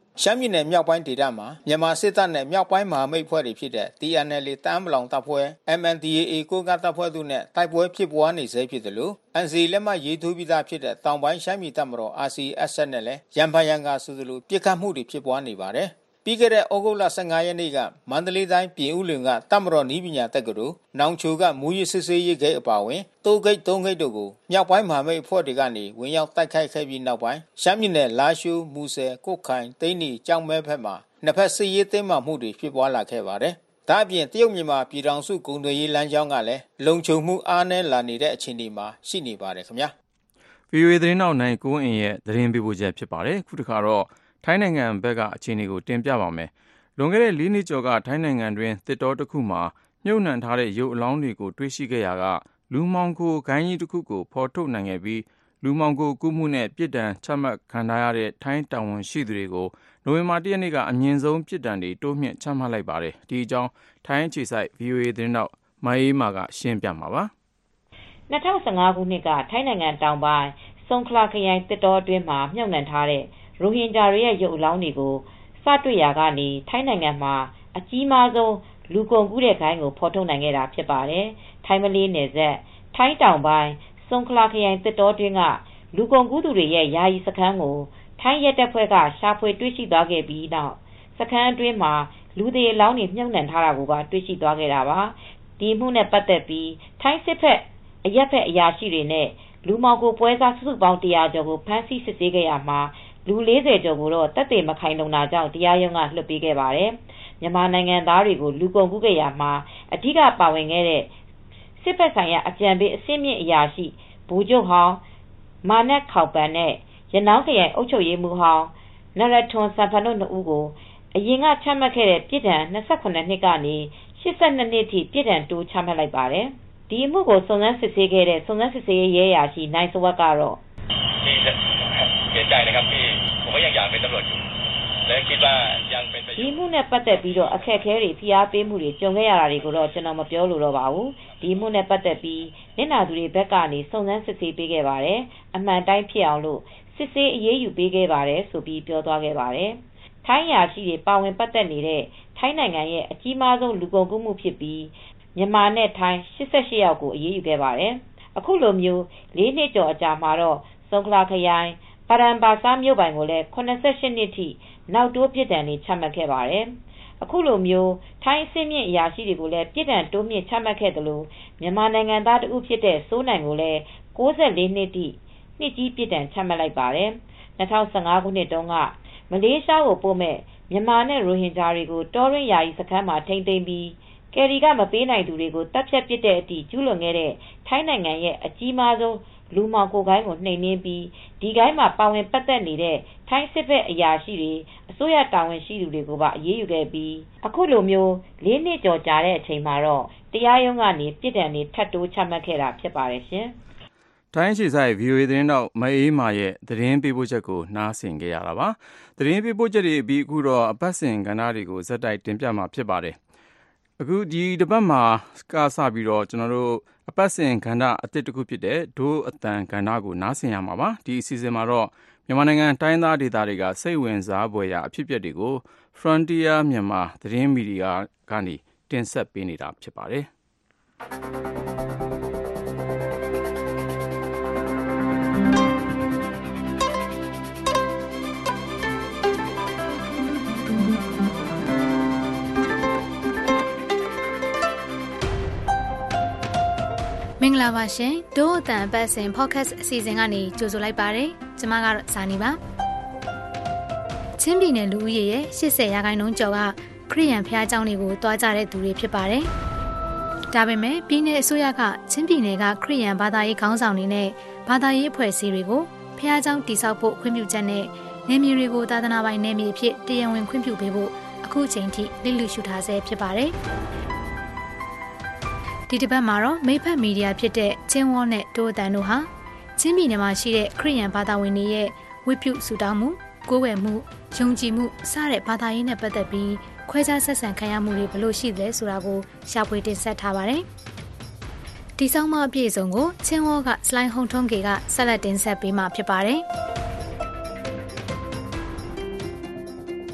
H: ရှမ်းပြည်နယ်မြောက်ပိုင်းဒေသမှာမြန်မာစစ်တပ်နဲ့မြောက်ပိုင်းမဟာမိတ်ဖွဲ့တွေဖြစ်တဲ့ T N L A တအန်းပလောင်တပ်ဖွဲ့ M N D A A ကိုးကန့်တပ်ဖွဲ့တို့နဲ့တိုက်ပွဲဖြစ်ပွားနေဆဲဖြစ်တယ်လို့ N C A လက်မှတ်ရေးထိုးပြီးသားဖြစ်တဲ့တောင်ပိုင်းရှမ်းပြည်တပ်မတော် R C S နဲ့လည်းရန်ဖန်ရန်ကဆိုသလိုပြစ်ခတ်မှုတွေဖြစ်ပွားနေပါတယ်။ပြီးခဲ့တဲ့ဩဂုတ်လ ၁၅ ရက်နေ့ကမန္တလေးတိုင်းပြင်ဦးလွင်ကတပ်မတော်နည်းပညာတက္ကသိုလ်နောင်ချိုကမူရစ်စစ်ဆေးရေးဂိတ်အပါအဝင်တိုးဂိတ်သုံးဂိတ်တို့ကိုမြောက်ပိုင်းမဟာမိတ်အဖွဲ့တွေကနေဝင်ရောက်တိုက်ခိုက်ခဲ့ပြီးနောက်ပိုင်းရှမ်းပြည်နယ်လာရှိုးမူဆယ်ကုတ်ခိုင်သိန်းနီကြောင်မဲဘက်မှာနှစ်ဖက်စစ်ရေးတင်းမာမှုတွေဖြစ်ပွားလာခဲ့ပါတယ်။ဒါ့အပြင်တရုတ်မြန်မာပြည်ထောင်စုကုန်သွယ်ရေးလမ်းကြောင်းကလည်းလုံခြုံမှုအားနည်းလာနေတဲ့အခြေအနေမှာရှိနေပါတယ်ခင်ဗျာ။
B: V O A သတင်းနောက်နိုင်ကိုအင်ရဲ့သတင်းပေးပို့ချက်ဖြစ်ပါတယ်။ခုတစ်ခါတော့ထိုင်းနိုင်ငံဘက်ကအခြေအနေကိုတင်ပြပါမယ်။လွန်ခဲ့တဲ့လေးနှစ်ကျော်ကထိုင်းနိုင်ငံတွင်တစ်တော်တစ်ခုမှာမြုပ်နှံထားတဲ့ရုပ်အလောင်းတွေကိုတွေ့ရှိခဲ့ရာကလူမှောင်ခိုဂိုဏ်းကြီးတစ်ခုကိုဖော်ထုတ်နိုင်ခဲ့ပြီးလူမှောင်ခိုကူးမှုနဲ့ပြစ်ဒဏ်ချမှတ်ခံထားရတဲ့ထိုင်းတာဝန်ရှိသူတွေကိုနိုဝင်ဘာလ ၁ ရက်နေ့ကအမြင့်ဆုံးပြစ်ဒဏ်တွေတိုးမြင့်ချမှတ်လိုက်ပါတယ်။ဒီအကြောင်းထိုင်းအခြေစိုက် V O A သတင်းတောက်မအေးမာကရှင်းပြမှာပါ
J: ။၂၀၁၅ ခုနှစ်ကထိုင်းနိုင်ငံတောင်ပိုင်းဆုံခလာခရိုင်တစ်တော်အတွင်းမှာမြုပ်နှံထားတဲ့ရိုဟင်ဂျာတွေရဲ့ရုပ်အလောင်းတွေကိုစတွေ့ရာကနေထိုင်းနိုင်ငံမှာအကြီးမားဆုံးလူကုန်ကူးတဲ့ဂိုဏ်းကိုဖော်ထုတ်နိုင်ခဲ့တာဖြစ်ပါတယ်။ထိုင်းမလေးနယ်စပ်ထိုင်းတောင်ပိုင်းဆုံခလာခရိုင်တစ်တော်တွင်းကလူကုန်ကူးသူတွေရဲ့ယာယီစခန်းကိုထိုင်းရဲတပ်ဖွဲ့ကရှာဖွေတွေ့ရှိသွားခဲ့ပြီးနောက်စခန်းအတွင်းမှာလူသေအလောင်းတွေမြုပ်နှံထားတာကိုပါတွေ့ရှိသွားခဲ့တာပါ။ဒီမှုနဲ့ပတ်သက်ပြီးထိုင်းစစ်ဖက်အရက်ဖက်အရာရှိတွေနဲ့လူမှောင်ခိုပွဲစားစုစုပေါင်းတရာကျော်ကိုဖမ်းဆီးစစ်ဆေးခဲ့ရမှာလူလေးဆယ်ကျော်ကိုတော့တပ်တွေမခိုင်လုံတာကြောင့်တရားရုံးကလွှတ်ပေးခဲ့ပါတယ်။မြန်မာနိုင်ငံသားတွေကိုလူကုန်ကူးခဲ့ရမှာအဓိကပါဝင်ခဲ့တဲ့စစ်ဖက်ဆိုင်ရာအကြံပေးအဆင့်မြင့်အရာရှိဗိုလ်ချုပ်ဟောင်းမာနက်ခေါပန်နဲ့ရနောင်းခရိုင်အုပ်ချုပ်ရေးမှူးဟောင်းနရထွန်စံဖန်တို့နှစ်ဦးကိုအရင်ကချမှတ်ခဲ့တဲ့ပြစ်ဒဏ်၂၇နှစ်ကနေ၈၂နှစ်ထိပြစ်ဒဏ်တိုးချမှတ်လိုက်ပါတယ်။ဒီအမှုကိုစုံစမ်းစစ်ဆေးခဲ့တဲ့စုံစမ်းစစ်ဆေးရေးရဲအရာရှိနိုင်စဝတ်ကတော့ဒီမှုနဲ့ပတ်သက်ပြီးတော့အခက်အခဲတွေဖိအားပေးမှုတွေကြုံခဲ့ရတာတွေကိုတော့ကျွန်တော်မပြောလို့တော့ပါဘူးဒီမှုနဲ့ပတ်သက်ပြီးနင့်နာသူတွေဘက်ကနေစုံစမ်းစစ်ဆေးပေးခဲ့ပါတယ်အမှန်တိုင်းဖြစ်အောင်လို့စစ်ဆေးအရေးယူပေးခဲ့ပါတယ်ဆိုပြီးပြောသွားခဲ့ပါတယ်ထိုင်းရာရှိတွေပါဝင်ပတ်သက်နေတဲ့ထိုင်းနိုင်ငံရဲ့အကြီးမားဆုံးလူကုန်ကူးမှုဖြစ်ပြီးမြန်မာနဲ့ထိုင်း၈၈ယောက်ကိုအရေးယူခဲ့ပါတယ်အခုလိုမျိုးလေးနှစ်ကျော်အကြာမှာတော့ဆုံခလာခရိုင်ပရန်ဘာဆာမြို့ပိုင်ကိုလည်း၇၈နှစ်ထိနောက်တိုးပြစ်ဒဏ်တွေချမှတ်ခဲ့ပါတယ်။အခုလိုမျိုးထိုင်းအဆင့်မြင့်အရာရှိတွေကိုလည်းပြစ်ဒဏ်တိုးမြင့်ချမှတ်ခဲ့တယ်လို့မြန်မာနိုင်ငံသားတဦးဖြစ်တဲ့စိုးနိုင်ကိုလည်း၉၄နှစ်ထိနှစ်ကြီးပြစ်ဒဏ်ချမှတ်လိုက်ပါတယ်။၂၀၁၅ ခုနှစ်တုန်းကမလေးရှားကိုပို့မဲ့မြန်မာနဲ့ရိုဟင်ဂျာတွေကိုတောရင်းယာယီစခန်းမှာထိန်းသိမ်းပြီးကယ်ရီကမပေးနိုင်သူတွေကိုတပ်ဖြတ်ပစ်တဲ့အထိကျူးလွန်ခဲ့တဲ့ထိုင်းနိုင်ငံရဲ့အကြီးမားဆုံးလူမှောင်ခိုဂိုဏ်းကိုနှိမ်နင်းပြီးဒီဂိုဏ်းမှာပါဝင်ပတ်သက်နေတဲ့ထိုင်းစစ်ဘက်အရာရှိတွေအစိုးရတာဝန်ရှိသူတွေကိုပါအရေးယူခဲ့ပြီးအခုလိုမျိုးလေးနှစ်ကျော်ကြာတဲ့အချိန်မှာတော့တရားရုံးကနေပြစ်ဒဏ်တွေထပ်တိုးချမှတ်ခဲ့တာဖြစ်ပါတယ်ရှင်
B: ။ထိုင်းအခြေစိုက် V O A သတင်းတောက်မအေးမာရဲ့သတင်းပေးပို့ချက်ကိုနားဆင်ကြရတာပါ။သတင်းပေးပို့ချက်တွေပြီးအခုတော့အပတ်စဉ်ကဏ္ဍတွေကိုဇက်တိုက်တင်ပြမှာဖြစ်ပါတယ်။အခုဒီတပတ်မှာကစပြီးတော့ကျွန်တော်တို့အပတ်စဉ်ကဏ္ဍအသစ်တစ်ခုဖြစ်တဲ့ဒို့အတန်ကဏ္ဍကိုနားဆင်ရမှာပါဒီအစီအစဉ်မှာတော့မြန်မာနိုင်ငံတိုင်းသားဒေသတွေကစိတ်ဝင်စားဖွယ်ရာအဖြစ်အပျက်တွေကို Frontier မြန်မာသတင်းမီဒီယာကနေတင်ဆက်ပေးနေတာဖြစ်ပါတယ်
K: မင်္ဂလာပါရှင်ဒို့အတန်အပတ်စဉ် podcast အစီအစဉ်ကနေကြိုဆိုလိုက်ပါတယ်ကျွန်မကတော့ဇာနီပါချင်းပြည်နယ်လူဦးရေရဲ့၈၀ရာခိုင်နှုန်းကျော်ကခရစ်ယာန်ဘုရားကျောင်းတွေကိုတွားကြတဲ့သူတွေဖြစ်ပါတယ်ဒါပေမဲ့ပြည်내အစိုးရကချင်းပြည်နယ်ကခရစ်ယာန်ဘာသာရေးခေါင်းဆောင်တွေနဲ့ဘာသာရေးအဖွဲ့အစည်းတွေကိုဘုရားကျောင်းတည်ဆောက်ဖို့ခွင့်ပြုချက်နဲ့နေမြေတွေကိုသာသနာပိုင်နေမြေအဖြစ်တရားဝင်ခွင့်ပြုပေးဖို့အခုချိန်ထိလစ်လျူရှုထားဆဲဖြစ်ပါတယ်ဒီတစ်ပတ်မှာတော့မိဖက်မီဒီယာဖြစ်တဲ့ချင်းဝေါနဲ့ဒို့အတန်တို့ဟာချင်းပြည်နယ်မှာရှိတဲ့ခရစ်ယာန်ဘာသာဝင်တွေရဲ့ဝတ်ပြုဆုတောင်းမှုကိုယ်ဝယ်မှုယုံကြည်မှုစတဲ့ဘာသာရေးနဲ့ပတ်သက်ပြီးခွဲခြားဆက်ဆံခံရမှုတွေဘယ်လိုရှိလဲဆိုတာကိုရှာဖွေတင်ဆက်ထားပါတယ်ဒီဆောင်မအပြည့်အစုံကိုချင်းဝေါကစလိုင်းဟုံထုံးကေကဆက်လက်တင်ဆက်ပေးမှာဖြစ်ပါတယ်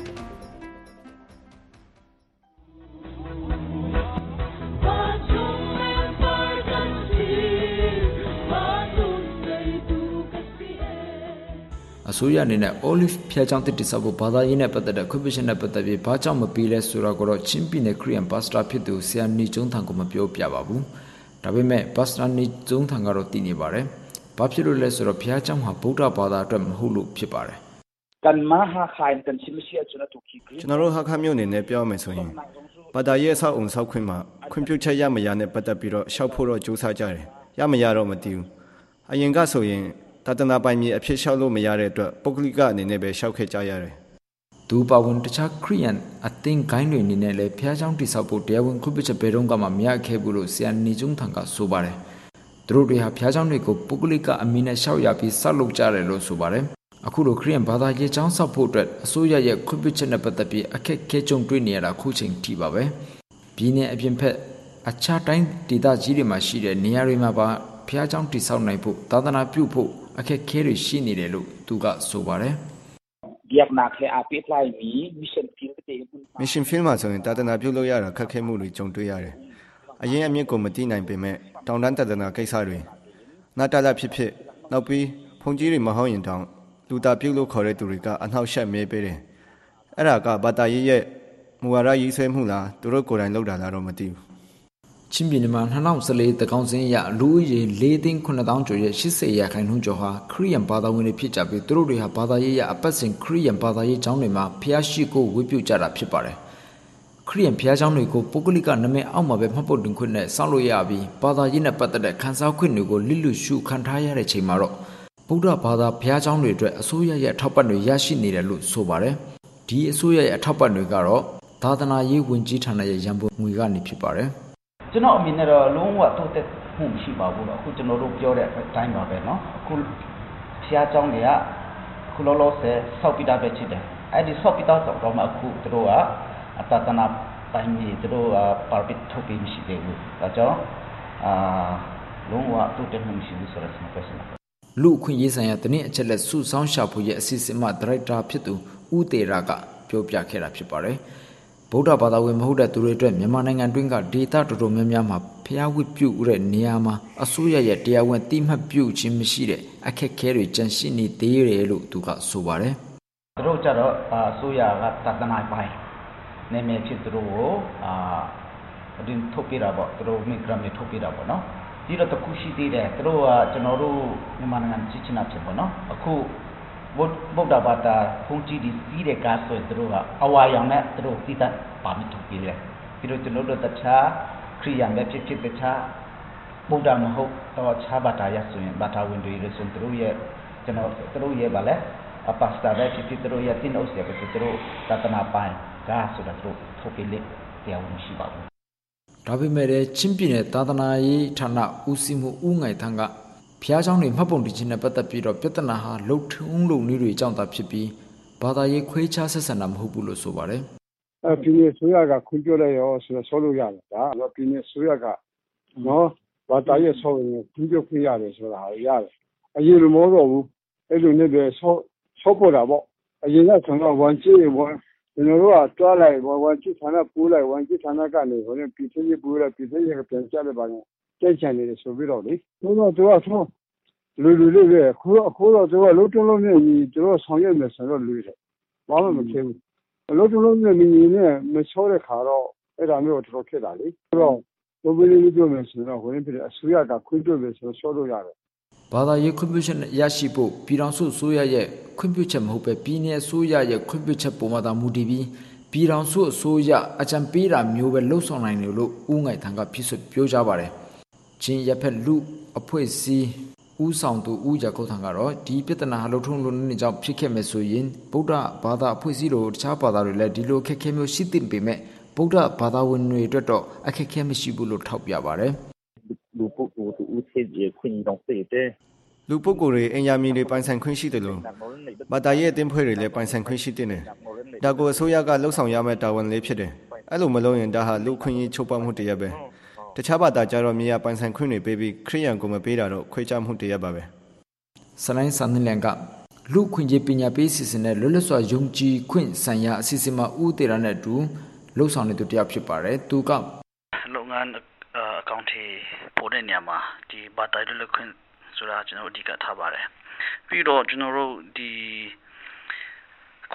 L: အစိုးရအနေနဲ့ Olive ဖျားကြောင်းတစ်တည်ဆောက်ဖို့ဘာသာရေးနဲ့ပတ်သက်တဲ့ခွင့်ပြုချက်နဲ့ပတ်သက်ပြီးဘာကြောင့်မပေးလဲဆိုတာကိုတော့ချင်းပြည်နယ်ခရီးယန်ပါစတာဖြစ်သူဆရာနီကျုံထံကမပြောပြပါဘူးဒါပေမဲ့ပါစတာနီကျုံထံကတော့သိနေပါတယ်ဘာဖြစ်လို့လဲဆိုတော့ဖျားကြောင်းဟာဗုဒ္ဓဘာသာအတွက်မဟုတ်လို့ဖြစ်ပါတယ်
M: กันมาหาขายกันชิมเชียจุนตุกิ
N: ကျွန်တော်တို့ဟာခမျိုးနေနဲ့ပြောမယ်ဆိုရင်ဘာသာရေးဆောက်အောင်ဆောက်ခွင့်မှာခွင့်ပြုချက်ရမရနဲ့ပတ်သက်ပြီးတော့ရှောက်ဖို့တော့ကြိုးစားကြတယ်ရမရတော့မသိဘူးအရင်ကဆိုရင်သာသနာပိုင်မြေအဖြစ်ရှောက်လို့မရတဲ့အတွက်ပုဂ္ဂလိကအနေနဲ့ပဲရှောက်ခဲ့ကြရတယ်
L: သူပါဝင်တခြားခရီးယန်အသင်းကိုင်းတွေအနေနဲ့လည်းဖျားချောင်းတိဆောက်ဖို့တရားဝင်ခွင့်ပြုချက်ဘယ်တော့မှမရခဲ့ဘူးလို့ဆရာနေကျုံထံကဆိုပါတယ်သူတို့တွေဟာဖျားချောင်းတွေကိုပုဂ္ဂလိကအမည်နဲ့ရှောက်ရပြီးဆောက်လုပ်ကြတယ်လို့ဆိုပါတယ်အခုလိုခရီးယန်ဘာသာရေးကျောင်းဆောက်ဖို့အတွက်အစိုးရရဲ့ခွင့်ပြုချက်နဲ့ပတ်သက်ပြီးအခက်အခဲကြုံတွေ့နေရတာခုချိန်ထိပါပဲပြည်내အပြင်ဖက်အခြားတိုင်းဒေသကြီးတွေမှာရှိတဲ့နေရာတွေမှာပါဖျားချောင်းတိဆောက်နိုင်ဖို့သာသနာပြုဖို့အခက်အခဲတွေရှိနေတယ်လို့သူကဆိုပါတယ်
M: ဒီကနာခဲအပိပလိုက်မီမစ်ရှင်ဖီလ်တဲ့
N: မစ်ရှင်ဖီလ်မှာဆိုရင်သာသနာပြုလို့ရတာခက်ခဲမှုတွေကြုံတွေ့ရတယ်အရင်အမြင့်ကိုမသိနိုင်ပေမဲ့တောင်တန်းသာသနာကိစ္စတွေနာတာလာဖြစ်ဖြစ်နောက်ပြီးဖုန်ကြီးတွေမဟုတ်ရင်တောင်လူသားပြုလို့ခေါ်တဲ့သူတွေကအနှောက်အယှက်မဲပေးတယ်အဲ့ဒါကဘာသာရေးရဲ့မူဝါဒရေးဆွဲမှုလားသူတို့ကိုယ်တိုင်လုပ်တာလားတော့မသိဘူး
L: ချင်းပြည်နယ်မှာ၂၀၁၄တကောင်စင်းရလူဦးရေ၄သိန်း၇သောင်းကျော်ရဲ့၈၀ရာခိုင်နှုန်းကျော်ဟာခရီးယန်ဘာသာဝင်တွေဖြစ်ကြပြီးသူတို့တွေဟာဘာသာရေးရအပတ်စဉ်ခရီးယန်ဘာသာရေးကျောင်းတွေမှာဖျားရှိကိုဝတ်ပြုကြတာဖြစ်ပါတယ်ခရီးယန်ဖျားကျောင်းတွေကိုပုဂ္ဂလိကနာမည်အောက်မှာပဲမှတ်ပုတ်တင်ခွင့်နဲ့စောင့်လို့ရပြီးဘာသာရေးနဲ့ပတ်သက်တဲ့ခန်းစားခွင့်တွေကိုလိလူရှုခံထားရတဲ့ချိန်မှာတော့ဗုဒ္ဓဘာသာဘုရားကျောင်းတွေအတွက်အစိုးရရဲ့အထောက်ပံ့တွေရရှိနေတယ်လို့ဆိုပါတယ်ဒီအစိုးရရဲ့အထောက်ပံ့တွေကတော့သာသနာရေးဝင်ကြီးဌာနရဲ့ရန်ပုံငွေကနေဖြစ်ပါတယ်
M: ကျွန်တော်အမြင်နဲ့တော့လုံးဝတိုးတက်မှုရှိပါဘူးအခုကျွန်တော်တို့ပြောတဲ့အတိုင်းပါပဲเนาะအခုဘုရားကျောင်းတွေကခုလောလောဆယ်ဆောက်ပြီးသားပဲဖြစ်တယ်အဲ့ဒီဆောက်ပြီးသားဆိုတော့မှအခုသူတို့ကသာသနာပိုင်ကြီးသူတို့ကပါပစ်ထုတ်ပြီးရှိတယ်လို့ဒါကြောင့်အာလုံးဝတိုးတက်မှုရှိဘူးဆိုတော့ကျွန်တော်ပြောချင်တယ်
L: လူအခွင့်ရေးဆိုင်ရာတနည်းအချက်လက်စုဆောင်းရှာဖွေရဲ့အစီအစဉ်မှဒါရိုက်တာဖြစ်သူဦးတေရကပြောပြခဲ့တာဖြစ်ပါတယ်ဗုဒ္ဓဘာသာဝင်မဟုတ်တဲ့သူတွေအတွက်မြန်မာနိုင်ငံတွင်းကဒေသတော်တော်များများမှာဖျားဝတ်ပြုတဲ့နေရာမှာအစိုးရရဲ့တရားဝင်တိမှတ်ပြုခြင်းမရှိတဲ့အခက်အခဲတွေကြန့်ရှိနေသေးတယ်လို့သူကဆိုပါတယ်
M: သူတို့ကြတော့အစိုးရကသာသနာပိုင်နေမြေဖြစ်သူတို့ကိုအာဒီထုတ်ပြတာပေါ့သူတို့မိဂရမ်တွေထုတ်ပြတာပေါ့နော်ဒီတော့တခုရှိသေးတယ်သူတို့ကကျွန်တော်တို့မြန်မာနိုင်ငံချစ်ချင်တာဖြစ်ပေါ့နော်အခုဗုဒ္ဓဘာသာဖုန်ကြီးဒီစီးတဲ့ကားဆိုသူတို့ကအဝါရောင်နဲ့သူတို့ပြီးသားပါမစ်ထုတ်ပြတယ်ပြီးတော့ကျွန်တော်တို့တခြားခရီးယန်ပဲဖြစ်ဖြစ်တခြားဗုဒ္ဓမဟုတ်တော့ခြားဘာသာရဆိုရင်ဘာသာဝင်တွေလို့ဆိုသူတို့ရဲ့ကျွန်တော်သူတို့ရဲ့ဗာလဲအပါစတာပဲဖြစ်ဖြစ်သူတို့ရဲ့တင်းအိုးစီပဲဖြစ်သူတို့သာသနာပိုင်ကားဆိုတော့သူတို့ထုတ်ပြလေတရားဝင်ရှိပါဘူး
L: ဒါပေမဲ့ချင်းပြည်နယ်သာသနာရေးဌာနဦးစီးမှုဦးငိုင်ထန်းကဖျားเจ้าတွေမှတ်ပုံတင်ခြင်းနဲ့ပတ်သက်ပြီးတော့ပြဿနာဟာလှုပ်ထုံးလုံနည်းတွေအကြောင်းသာဖြစ်ပြီးဘာသာရေးခွဲခြားဆက်ဆံတာမဟုတ်ဘူးလို့ဆိုပါတယ်
I: အဲပြည်နယ်ဆိုရကခွင့်ပြုလိုက်ရောဆိုတော့ဆိုလို့ရတယ်ဒါတော့ပြည်နယ်ဆိုရကနော်ဘာသာရေးဆိုရင်ခွင့်ပြုခွင့်ရတယ်ဆိုတာရတယ်အရင်လိုမဟုတ်တော့ဘူးအဲ့လိုနဲ့ပဲဆောဆောပေါ်တာပေါ့အရင်ကဆိုတော့ဝန်ကြီးဝန်ကျွန်တော်တို့ကတွားလိုက်ဝန်ကြီးဌာနပိုးလိုက်ဝန်ကြီးဌာနကနေဟိုနဲ့ပြည်သူရေးပိုးလိုက်ပြည်သူရေးကပြန်ကြတယ်ပါနဲ့ကြိတ်ချန်နေတယ်ဆိုပြီးတော့လေဆိုတော့သူကဆိုလူလူလေးပဲခုအခုတော့သူကလုံးတုံးလုံးနဲ့ညီသူတို့ဆောင်ရွက်မယ်ဆိုတော့လူတယ်ဘာမှမဖြစ်ဘူးလုံးတုံးလုံးနဲ့ညီနဲ့မချောတဲ့ခါတော့အဲ့ဒါမျိုးတော့ဖြစ်တာလေဆိုတော့ဘိုးဘလေးလေးပြောမယ်ဆိုတော့ဝင်ပြအစိုးရကခွင့်ပြုမယ်ဆိုတော့ဆောလို့ရတယ်
L: ဘာသာရေးခွင့်ပြုချက်ရရှိဖို့ပြည်ထောင်စုအစိုးရရဲ့ခွင့်ပြုချက်မဟုတ်ပဲပြည်내အစိုးရရဲ့ခွင့်ပြုချက်ပုံမှန်သာမူတည်ပြီးပြည်ထောင်စုအစိုးရအကြံပေးတာမျိုးပဲလှုပ်ဆောင်နိုင်တယ်လို့ဦးငိုင်ထံကဖြစ်ဆိုပြောကြပါတယ်ချင်းရဖက်လူအဖွဲ့အစည်းဦးဆောင်သူဦးရခုတ်ထံကတော့ဒီပြဿနာဟာလှုပ်ထုံးလုံနေကြောင့်ဖြစ်ခဲ့မယ်ဆိုရင်ဗုဒ္ဓဘာသာအဖွဲ့အစည်းတို့တခြားဘာသာတွေလည်းဒီလိုအခက်အခဲမျိုးရှိသင့်ပေမဲ့ဗုဒ္ဓဘာသာဝင်တွေအတွက်တော့အခက်အခဲမရှိဘူးလို့ထောက်ပြပါတယ်
N: လူပုဂ္ဂိုလ်သူဦးစေရဲ့ခွင့်တော်စေတဲ့လူပုဂ္ဂိုလ်တွေအင်ယာမီတွေပိုင်ဆိုင်ခွင့်ရှိတယ်လို့ဘာသာရေးအသင်းဖွဲ့တွေလည်းပိုင်ဆိုင်ခွင့်ရှိတဲ့ဒါကိုအစိုးရကလှုပ်ဆောင်ရမယ့်တာဝန်လေးဖြစ်တယ်အဲ့လိုမလုပ်ရင်ဒါဟာလူခွင့်ရေးချိုးဖောက်မှုတရားပဲတခြားဘာသာကြတော့မြေယာပိုင်ဆိုင်ခွင့်တွေပေးပြီးခရိယန်ကိုမပေးတာတော့ခွဲခြားမှုတရားပါပဲ
L: စလိုင်းစန်နလန်ကလူခွင့်ရေးပညာပေးစီစဉ်တဲ့လွတ်လပ်စွာယုံကြည်ခွင့်ဆိုင်ရာအစီအစဉ်မှာဦးတေရနဲ့အတူလှုပ်ဆောင်နေသူတယောက်ဖြစ်ပါတယ်သူက
O: လုပ်ငန်းအကောင့်တွေပို့တဲ့နေရာမှာဒီဘာသာရေးလွတ်ခွင့်ဆိုတာကျွန်တော်အဓိကထားပါတယ်ပြီးတော့ကျွန်တော်တို့ဒီ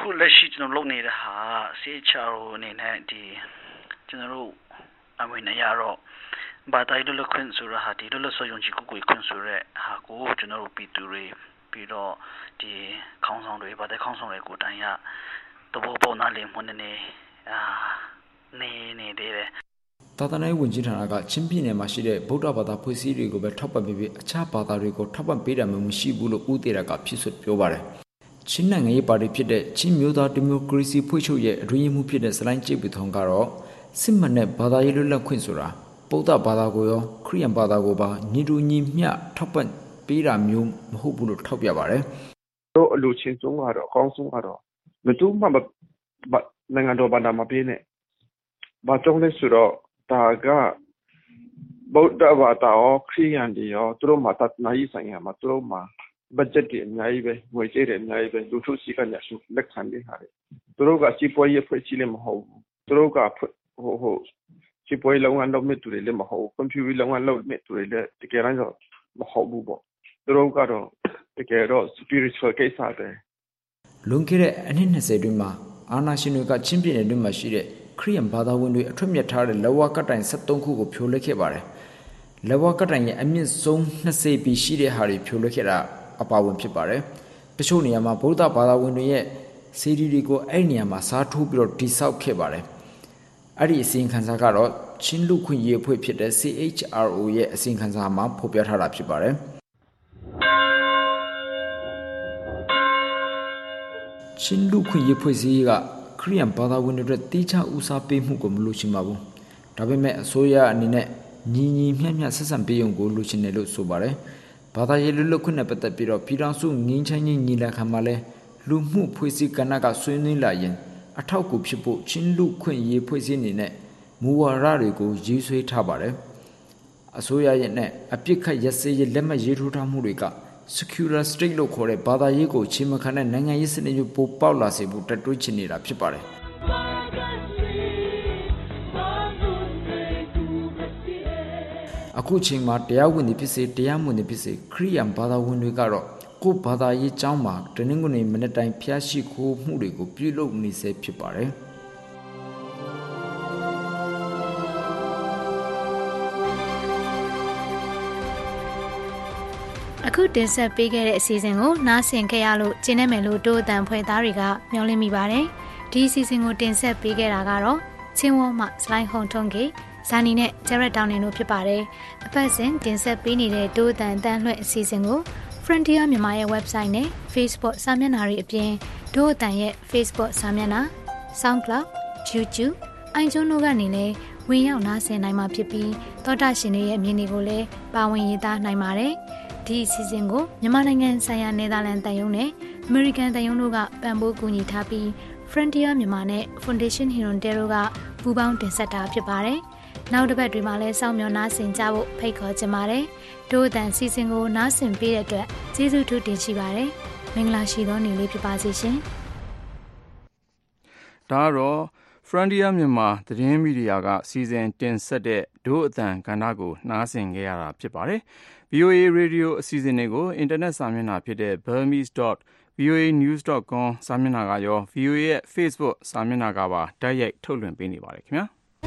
O: အခုလက်ရှိကျွန်တော်လုပ်နေတဲ့ဟာ C H R O အနေနဲ့ဒီကျွန်တော်တို့အမွေနေရတော့ဘာတိုင်လို့ခွင့်ဆိုတာဟာဒီလို့ဆိုယုံကြည်ကိုကိုခွင့်ဆိုရဲဟာကိုကျွန်တော်တို့ပြည်သူတွေပြီးတော့ဒီခေါင်းဆောင်တွေဘာတိုင်ခေါင်းဆောင်တွေကိုတိုင်ရတဘောပေါ်နာလေးမွန်းနေအာနေနေတယ်
L: သာသနာ့ဝန်ကြီးဌာနကချင်းပြည်နယ်မှာရှိတဲ့ဗုဒ္ဓဘာသာဖွဲ့စည်းတွေကိုပဲထောက်ပံ့ပေးပြီးအခြားဘာသာတွေကိုထောက်ပံ့ပေးတာမျိုးမရှိဘူးလို့ဦးသေးရကဖြစ်ဆွပြောပါတယ်ချင်းနိုင်ငံရေးပါတီဖြစ်တဲ့ချင်းမျိုးသားဒီမိုကရေစီဖွဲ့ချုပ်ရဲ့အတွင်းရေးမှူးဖြစ်တဲ့စလိုင်းကျိတ်ပီထုံကတော့စစ်မှန်တဲ့ဘာသာရေးလွတ်လပ်ခွင့်ဆိုတာဗုဒ္ဓဘာသာကိုရောခရစ်ယာန်ဘာသာကိုပါညီတူညီမျှထောက်ပံ့ပေးတာမျိုးမဟုတ်ဘူးလို့ထောက်ပြပါတယ်
I: တို့အလူချင်းဆုံးကတော့အကောင်းဆုံးကတော့မတူမှနိုင်ငံတော်ဘာသာမပေးနဲ့ဘာကြောင့်လဲဆိုတော့ဒါကဗုဒ္ဓဘာသာရောခရစ်ယာန်တွေရောသူတို့မှာတတ်နာရေးဆိုင်ရာမှာသူတို့မှာဘတ်ဂျက်တွေအများကြီးပဲငွေကြေးတွေအများကြီးပဲလူထုစီကညှိလက်ခံနေဟာတယ်သူတို့ကစီးပွားရေးဖွဲ့စည်းလည်းမဟုတ်ဘူးသူတို့ကဟိုဟိုစီးပွားရေးလုပ်ငန်းလုပ်မဲ့သူတွေလည်းမဟုတ်ဘူးကွန်ပျူတာလုပ်ငန်းလုပ်မဲ့သူတွေလည်းတကယ်တမ်းတော့မဟုတ်ဘူးပေါ့သူတို့ကတော့တကယ်တော့ spiritual ကိစ္စပဲ
L: လွန်ခဲ့တဲ့အနှစ်နှစ်ဆယ်တွင်းမှာအာနာရှင်တွေကချင်းပြည်နယ်တွင်းမှာရှိတဲ့ခရီးယန်ဘာသာဝင်တွေအထွတ်မြတ်ထားတဲ့လက်ဝါးကတိုင်sevenခုကိုဖြိုလိုက်ခဲ့ပါတယ်။လက်ဝါးကတိုင်ရဲ့အမြင့်ဆုံးtwentyပေရှိတဲ့ဟာတွေဖြိုလိုက်ခဲ့တာအပါဝင်ဖြစ်ပါတယ်။တချို့နေရာမှာဗုဒ္ဓဘာသာဝင်တွေရဲ့စေတီတွေကိုအဲ့နေရာမှာစားထိုးပြီးတော့တိဆောက်ခဲ့ပါတယ်။အဲ့ဒီအစီရင်ခံစာကတော့ချင်းလူခွင့်ရေးအဖွဲ့ဖြစ်တဲ့ C H R O ရဲ့အစီရင်ခံစာမှာဖော်ပြထားတာဖြစ်ပါတယ်။ချင်းလူခွင့်ရေးဖွဲ့စည်းကခရီးယန်ဘာသာဝင်တွေအတွက်တိကျဦးစားပေးမှုကိုမလိုချင်ပါဘူး။ဒါပေမဲ့အစိုးရအနေနဲ့ညီညီမျှမျှဆက်ဆံပေးုံကိုလိုချင်တယ်လို့ဆိုပါတယ်။ဘာသာရေးလွတ်လပ်ခွင့်နဲ့ပတ်သက်ပြီးတော့ပြည်ထောင်စုငင်းချိုင်းညီလာခံမှာလဲလူမှုဖွဲ့စည်းကဏ္ဍကဆွေးနွေးလာရင်အထောက်အကူဖြစ်ဖို့ချင်းလူခွင့်ရေးဖွဲ့စည်းနေနဲ့မူဝါဒတွေကိုရေးဆွဲထားပါတယ်။အစိုးရရဲ့နဲ့အပြစ်ခတ်ရစရေးလက်မှတ်ရေးထိုးထားမှုတွေက secular state လို့ခေါ်တဲ့ဘာသာရေးကိုချိန်မခံတဲ့နိုင်ငံရေးစနစ်မျိုးပိုပေါက်လာစေဖို့တက်တွဲချင်နေတာဖြစ်ပါတယ်။အခုချိန်မှာတရားဝင်တွေဖြစ်စေတရားမဝင်တွေဖြစ်စေခရိယန်ဘာသာဝင်တွေကတော့ကိုယ်ဘာသာရေးကျောင်းမှာတနင်္ဂနွေမနေ့တိုင်းဖျားရှိခိုးမှုတွေကိုပြုလုပ်နေစေဖြစ်ပါတယ်။
K: အခုတင်ဆက်ပေးခဲ့တဲ့အစီအစဉ်ကိုနားဆင်ခဲ့ရလို့ကျင်းနေမယ်လို့တိုးအတန်ဖွဲ့သားတွေကမျှော်လင့်မိပါတယ်။ဒီအစီအစဉ်ကိုတင်ဆက်ပေးခဲ့တာကတော့ချင်းဝေါမှစလိုင်းဟုံထုံးကေဇာနီနဲ့ဂျရက်တောင်နေတို့ဖြစ်ပါတယ်။အပတ်စဉ်တင်ဆက်ပေးနေတဲ့တိုးအတန်တန်းလွှင့်အစီအစဉ်ကို Frontier မြန်မာရဲ့ website နဲ့ Facebook စာမျက်နှာတွေအပြင်တိုးအတန်ရဲ့ Facebook စာမျက်နှာ SoundCloud YouTube iTunes တို့ကနေလည်းဝင်ရောက်နားဆင်နိုင်မှာဖြစ်ပြီးသောတာရှင်တွေရဲ့အမြင်တွေကိုလည်းပါဝင်ရေးသားနိုင်ပါတယ်။ဒီအစီအစဉ်ကိုမြန်မာနိုင်ငံဆိုင်ရာနယ်သာလန်တန်ယုံနဲ့အမေရိကန်တန်ယုံတို့ကပံ့ပိုးကူညီထားပြီး Frontier မြန်မာနဲ့ Foundation Hirondale တို့ကပူးပေါင်းတင်ဆက်တာဖြစ်ပါတယ်။နောက်တစ်ပတ်တွေမှာလည်းစောင့်မျှော်နားဆင်ကြဖို့ဖိတ်ခေါ်ချင်ပါတယ်။တို့အတန်အစီအစဉ်ကိုနားဆင်ပေးတဲ့အတွက်ကျေးဇူးထူးတင်ရှိပါတယ်။မင်္ဂလာရှိသောနေ့လေးဖြစ်ပါစေရှင်။
B: ဒါကတော့ Frontier မြန်မာသတင်းမီဒီယာကစီစဉ်တင်ဆက်တဲ့တို့အတန်ကဏ္ဍကိုနားဆင်ခဲ့ရတာဖြစ်ပါတယ်။ V O A Radio အစီအစဉ်တွေကိုအင်တာနက်စာမျက်နှာဖြစ်တဲ့ burmese dot v o a news dot com စာမျက်နှာကရော V O A ရဲ့ Facebook စာမျက်နှာကပါတိုက်ရိုက်ထုတ်လွှင့်ပေးနေပါတယ်ခင်ဗျာ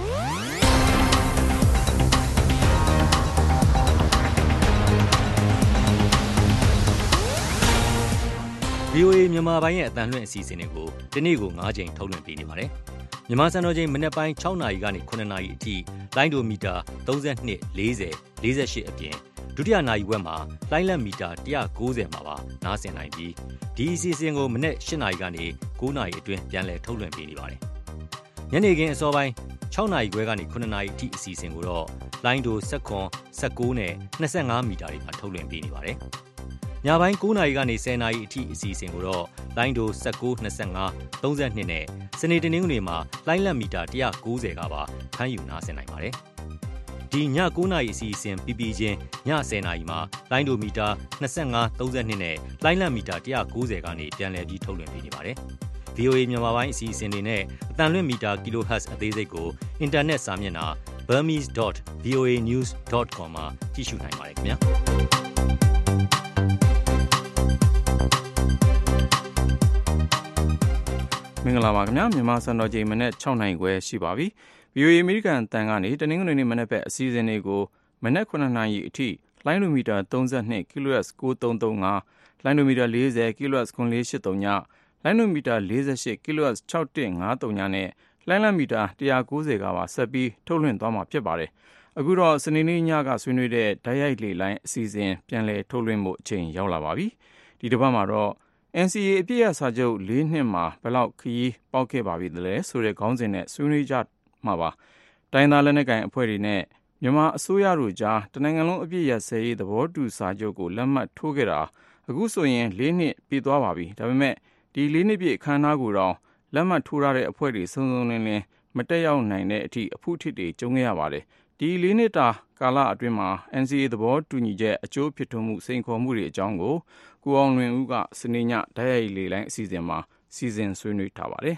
E: ။ V O A မြန်မာပိုင်းရဲ့အသံလွှင့်အစီအစဉ်တွေကိုဒီနေ့ကိုnineကြိမ်ထုတ်လွှင့်ပေးနေပါတယ်။မြန်မာစံတော်ချိန်မနက်ပိုင်းsixနာရီကနေnineနာရီအထိလိုင်းဒိုမီတာthirty-two, forty, forty-eightအပြင်ဒုတိယနာရီဝက်မှာလိုင်းလက်မီတာone ninetyမှာပါနားဆင်နိုင်ပြီးဒီအစီအစဉ်ကိုမနေ့eightနာရီကနေnineနာရီအတွင်းပြန်လည်ထုတ်လွှင့်ပေးနေပါတယ်။ညနေခင်းအစောပိုင်းsixနာရီခွဲကနေnineနာရီအထိအစီအစဉ်ကိုတော့လိုင်းဒိုeleven, nineteenနဲ့twenty-fiveမီတာတွေမှာထုတ်လွှင့်ပေးနေပါတယ်။ညပိုင်းnineနာရီကနေtenနာရီအထိအစီအစဉ်ကိုတော့လိုင်းဒိုnineteen, twenty-five, thirty-twoနဲ့စနေတနင်္ဂနွေမှာလိုင်းလက်မီတာone ninetyကပါဖမ်းယူနားဆင်နိုင်ပါတယ်။ဒီညnineနာရီအစီအစဉ်ပြီးပြီးချင်းညtenနာရီမှာလိုင်းဒိုမီတာtwenty-five, thirty-twoနဲ့လိုင်းလက်မီတာone ninetyကနေပြန်လည်ပြီးထုတ်လွှင့်ပေးနေပါတယ်။ V O A မြန်မာပိုင်းအစီအစဉ်တွေနဲ့အတန်လွှင့်မီတာ kilohertz အသေးစိတ်ကိုအင်တာနက်စာမျက်နှာ burmese dot v o a news dot com မှာကြည့်ရှုနိုင်ပါတယ်ခင်ဗျာ။
B: မင်္ဂလာပါခင်ဗျာမြန်မာစံတော်ချိန်မနေ့၆နာရီခွဲရှိပါပြီ ဗီအိုအေ အမေရိကန်တန်ကနေတနင်္ဂနွေနေ့မနေ့ဘက်အစီအစဉ်တွေကိုမနေ့ခုနှစ်နာရီအထိလိုင်းလိုမီတာသုံး၂ kHz ၉၃၃၅လိုင်းလိုမီတာ၄၀ kHz ၉၄၈၃ညလိုင်းလိုမီတာ၄၈ kHz ၆၁၅၃ညနဲ့လိုင်းလမီတာ၁၉၀ကပါဆက်ပြီးထုတ်လွှင့်သွားမှာဖြစ်ပါတယ်အခုတော့စနေနေ့ညကဆွေးနွေးတဲ့ဓာတ်ရိုက်လေလိုင်းအစီအစဉ်ပြန်လည်ထုတ်လွှင့်မှုအချိန်ရောက်လာပါပြီဒီတစ်ပတ်မှာတော့ အန် စီ အေ အပြည့်အစာချုပ်၄နှစ်မှာဘယ်လောက်ခရီးပေါက်ခဲ့ပါပြီလဲဆိုတဲ့ခေါင်းစဉ်နဲ့ဆွေးနွေးကြမှာပါတိုင်းသားလက်နက်ကိုင်အဖွဲ့တွေနဲ့မြန်မာအစိုးရတို့ကြားတနိုင်ငံလုံးအပြည့်ရစဲရေးသဘောတူစာချုပ်ကိုလက်မှတ်ထိုးခဲ့တာအခုဆိုရင်၄နှစ်ပြည့်သွားပါပြီဒါပေမဲ့ဒီ၄နှစ်ပြည့်အခမ်းအနားကိုတော့လက်မှတ်ထိုးထားတဲ့အဖွဲ့တွေစုံစုံလင်လင်မတက်ရောက်နိုင်တဲ့အထိအဖုအထစ်တွေကြုံခဲ့ရပါတယ်ဒီ၄နှစ်တာကာလအတွင်းမှာ အန် စီ အေ သဘောတူညီချက်အကျိုးဖြစ်ထွန်းမှုစိန်ခေါ်မှုတွေအကြောင်းကိုကိုအောင်လွင်ဦးကစနေညဓာတ်ရိုက်လေလိုင်းအစီအစဉ်မှာစီစဉ်ဆွေးနွေးထားပါတယ်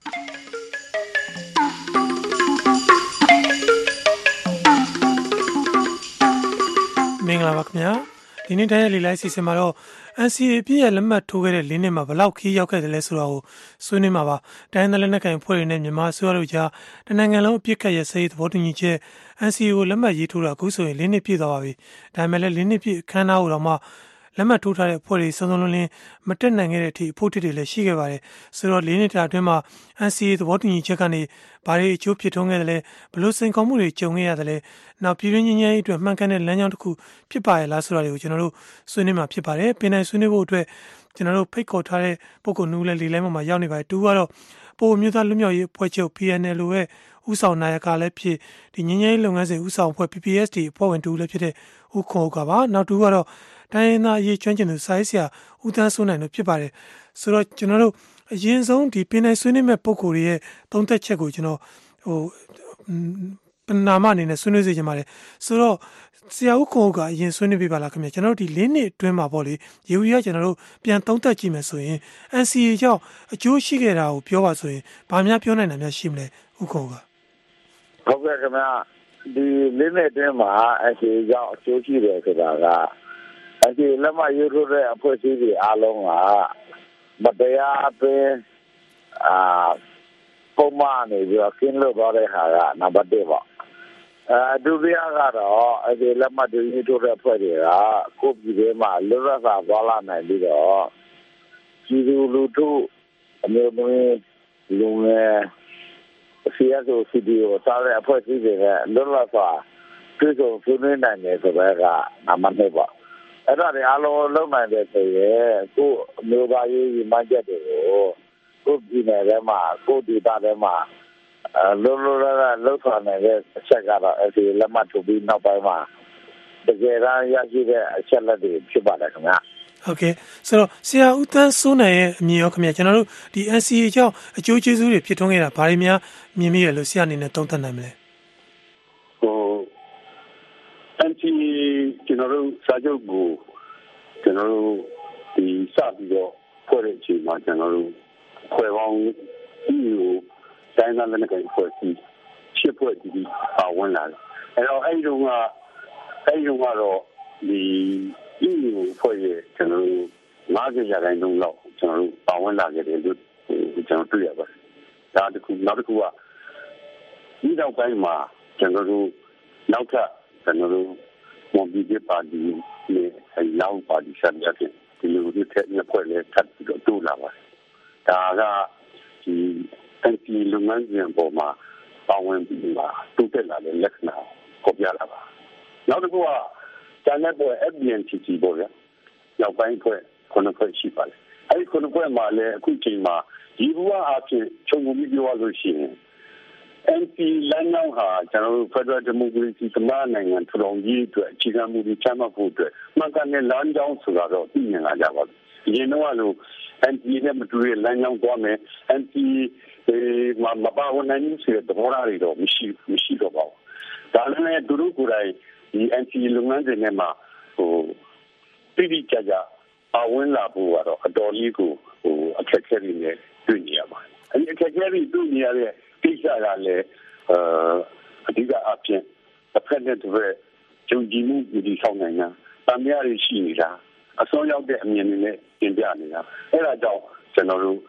P: မင်္ဂလာပါခင်ဗျာဒီနေ့ဓာတ်ရိုက်လေလိုင်းအစီအစဉ်မှာတော့ အန် စီ အေ အပြည့်ရဲ့လက်မှတ်ထိုးခဲ့တဲ့၄နှစ်မှာဘယ်လောက်ခီးရောက်ခဲ့တယ်လဲဆိုတာကိုဆွေးနွေးမှာပါတိုင်းသားလက်နက်ကိုင်အဖွဲ့တွေနဲ့မြန်မာအစိုးရတို့ကြားတနိုင်ငံလုံးအပြည့်ခတ်ရစဲရေးသဘောတူညီချက် အန် စီ အေ ကိုလက်မှတ်ရေးထိုးတာအခုဆိုရင်၄နှစ်ပြည့်သွားပါပြီဒါပေမဲ့လည်း၄နှစ်ပြည့်အခမ်းအနားကိုတော့မှလက်မှတ်ထိုးထားတဲ့အဖွဲ့တွေစုံစုံလင်လင်မတက်နိုင်ခဲ့တဲ့အထိအဖို့တစ်တွေလည်းရှိခဲ့ပါတယ်ဆိုတော့၄နှစ်တာအတွင်းမှာ အန် စီ အေ သဘောတူညီချက်ကနေဘာတွေအကျိုးဖြစ်ထွန်းခဲ့တယ်လဲဘလို့စိန်ခေါ်မှုတွေကြုံခဲ့ရတယ်လဲနောက်ပြည်တွင်းငြိမ်းချမ်းရေးအတွက်မှန်ကန်တဲ့လမ်းကြောင်းတစ်ခုဖြစ်ပါရဲ့လားဆိုတာတွေကိုကျွန်တော်တို့ဆွေးနွေးမှာဖြစ်ပါတယ်ပင်နိုင်ဆွေးနွေးဖို့အတွက်ကျွန်တော်တို့ဖိတ်ခေါ်ထားတဲ့ပုဂ္ဂိုလ်နှူးလည်းလေလိုင်းမှာရောက်နေပါတယ်တူကတော့ပို့မျိုးသားလူမျိုးရေးအဖွဲ့ချုပ် ပီ အန် အယ် ရဲ့ဥဆောင်နာယကလည်းဖြစ်ဒီငြိမ်းချမ်းရေးလုပ်ငန်းစဉ်ဥဆောင်အဖွဲ့ ပီ ပီ အက်စ် တီအဖွဲ့ဝင်တူလည်းဖြစ်တဲ့ဥခွန်ဥကပါနောက်တူကတော့တိုင်းရင်းသားအရေးကျွမ်းကျင်သူစာရေးဆရာဦးသန်းစိုးနိုင်တို့ဖြစ်ပါတယ်ဆိုတော့ကျွန်တော်တို့အရင်ဆုံးဒီပင်နိုင်ဆွေးနွေးမဲ့ပုံကိုယ်ရဲ့သုံးသက်ချက်ကိုကျွန်တော်ဟိုပနာမအနေနဲ့ဆွေးနွေးစေချင်ပါတယ်ဆိုတော့ဆရာဦးခွန်ဥကအရင်ဆွေးနွေးပြပါလားခင်ဗျာကျွန်တော်တို့ဒီ၄နှစ်အတွင်းမှာပေါ့လေရေဦးရကျွန်တော်တို့ပြန်သုံးသက်ကြည့်မယ်ဆိုရင် အန် စီ အေ ကြောင့်အကျိုးရှိခဲ့တာကိုပြောပါဆိုရင်ဘာများပြောနိုင်တာများရှိမလဲဦးခွန်ဥက
Q: ဟုတ်ကဲ့ခင်ဗျာဒီ၄နှစ်အတွင်းမှာ အန် စီ အေ ကြောင့်အကျိုးရှိတယ်ဆိုတာကအန် စီ အေ လက်မှတ်ရေးထိုးတဲ့အဖွဲ့အစည်းတွေအားလုံးကမတရားပင်အာပုံမှန်နေပြီးတော့ကျင်းလို့တော့တဲ့ဟာကနံပါတ်၁ပေါ့အဲဒုတိယကတော့အဲဒီလက်မှတ်ရေးထိုးတဲ့အဖွဲ့တွေကကိုယ့်ပြည်ထဲမှာလွတ်လပ်စွာသွားလာနိုင်ပြီးတော့ပြည်သူလူထုအမျိုးမျိုးလူငယ် စီ အက်စ် အို စီ ဒီ အို စားတဲ့အဖွဲ့အစည်းတွေနဲ့လွတ်လပ်စွာတွေ့ဆုံဆွေးနွေးနိုင်တယ်ဆိုတဲ့ကနံပါတ်၂ပေါ့အဲ့ဒါတွေအားလုံးလုံနိုင်တယ်ဆိုရင်ကိုယ်အမျိုးသားရေးရည်မှန်းချက်တွေကိုကိုယ်ပြည်နယ်ထဲမှာကိုယ်ဒေသထဲမှာအဲလုံးလုံးလာလောက်ဆောင်နေတဲ့အချက်ကတော့ အန် စီ အေ လက်မှတ်ထိုးပြီးနောက်ပိုင်းမှာတကယ်တမ်းရရှိတဲ့အချက်လက်တွေဖြစ်ပါတယ်ခင်ဗျာ
P: ဟုတ်ကဲ့ဆိုတော့ဆရာဦးသန်းစိုးနိုင်ရဲ့အမြင်ရောခင်ဗျာကျွန်တော်တို့ဒီ အန် စီ အေ ကြောင့်အကျိုးကျေးဇူးတွေဖြစ်ထွန်းခဲ့တာဘာတွေများမြင်မိရလို့ဆရာအနေနဲ့သုံးသပ်နိုင်မလဲ
D: ဟို အန် စီ အေ ကျွန်တော်တို့စာချုပ်ကိုကျွန်တော်တို့ဒီစပြီးတော့ဖွဲ့တဲ့အချိန်မှာကျွန်တော်တို့ဖွဲ့ပေါင်းဒီကိုတိုင်းသားလက်နက်ကိုင်ဖွဲ့ပြီးရှစ်ဖွဲ့ဒီပါဝင်လာတယ်အဲ့တော့အဲ့ဒီတော့ကအဲ့ဒီကတော့ဒီဒီကိုဖွဲ့ရကျွန်တော်တို့၅၀ရာခိုင်နှုန်းလောက်ကျွန်တော်တို့ပါဝင်လာခဲ့တယ်လို့ကျွန်တော်တွေ့ရပါတယ်ဒါတခုနောက်တစ်ခုကဒီတော့ပိုင်းမှာကျွန်တော်တို့နောက်ထပ်ကျွန်တော်တို့မွန်ပြည်ပါတီနဲ့အလောင်းပါတီဆက်ရတဲ့ဒီလိုဒီထက်နှစ်ဖွဲ့လဲထပ်ပြီးတော့တိုးလာပါတယ်ဒါကဒီအန်တီလုံငန်းစဉ်ပေါ်မှာပါဝင်ပြီးပါတိုးတက်လာတဲ့လက္ခဏာကိုပြလာပါနောက်တစ်ခုကကျန်တဲ့ဘက် အက်ဖ် ဘီ အန် တီ စီ ပေါ်ရနောက်ပိုင်းဖွဲ့ခုနှစ်ဖွဲ့ရှိပါတယ်အဲဒီခုနှစ်ဖွဲ့မှာလည်းအခုချိန်မှာဒီဘဝအဖြစ်ခြုံငုံပြီးပြောရလို့ရှိရင် အန် စီ လမ်းကြောင်းဟာကျွန်တော်တို့ Federal Democracy သမ္မတနိုင်ငံထူထောင်ရေးအတွက်အခြေခံမူတွေချမှတ်ဖို့အတွက်မှန်ကန်တဲ့လမ်းကြောင်းဆိုတာတော့သိမြင်လာကြပါပြီ။ဒီရင်တော့လို့ အန် စီ နဲ့မတူတဲ့လမ်းကြောင်းသွားမယ်။ အန် စီ မှာမပါဝင်နိုင်ဘူးဆိုတဲ့သဘောထားတွေတော့မရှိမရှိတော့ပါဘူး။ဒါလည်းသူတို့ကိုယ်တိုင်ဒီ အန် စီ လုပ်ငန်းစဉ်ထဲမှာဟိုပြည်ပြည်ကြကြပါဝင်လာဖို့ကတော့အတော်လေးကိုဟိုအခက်အခဲတွေနဲ့တွေ့နေရပါတယ်။အဲဒီအခက်အခဲတွေတွေ့နေရတဲ့ကိစ္စကလည်းအဓိကအဖြစ်တစ်ဖက်နဲ့တစ်ဖက်ကြုံကြည်မှုဒီဆောင်နိုင်တာတန်မြရရှိနေတာအစောရောက်တဲ့အမြင်တွေနဲ့ပြင်ပြနေတာအဲဒါကြောင့်ကျွန်တော်တို့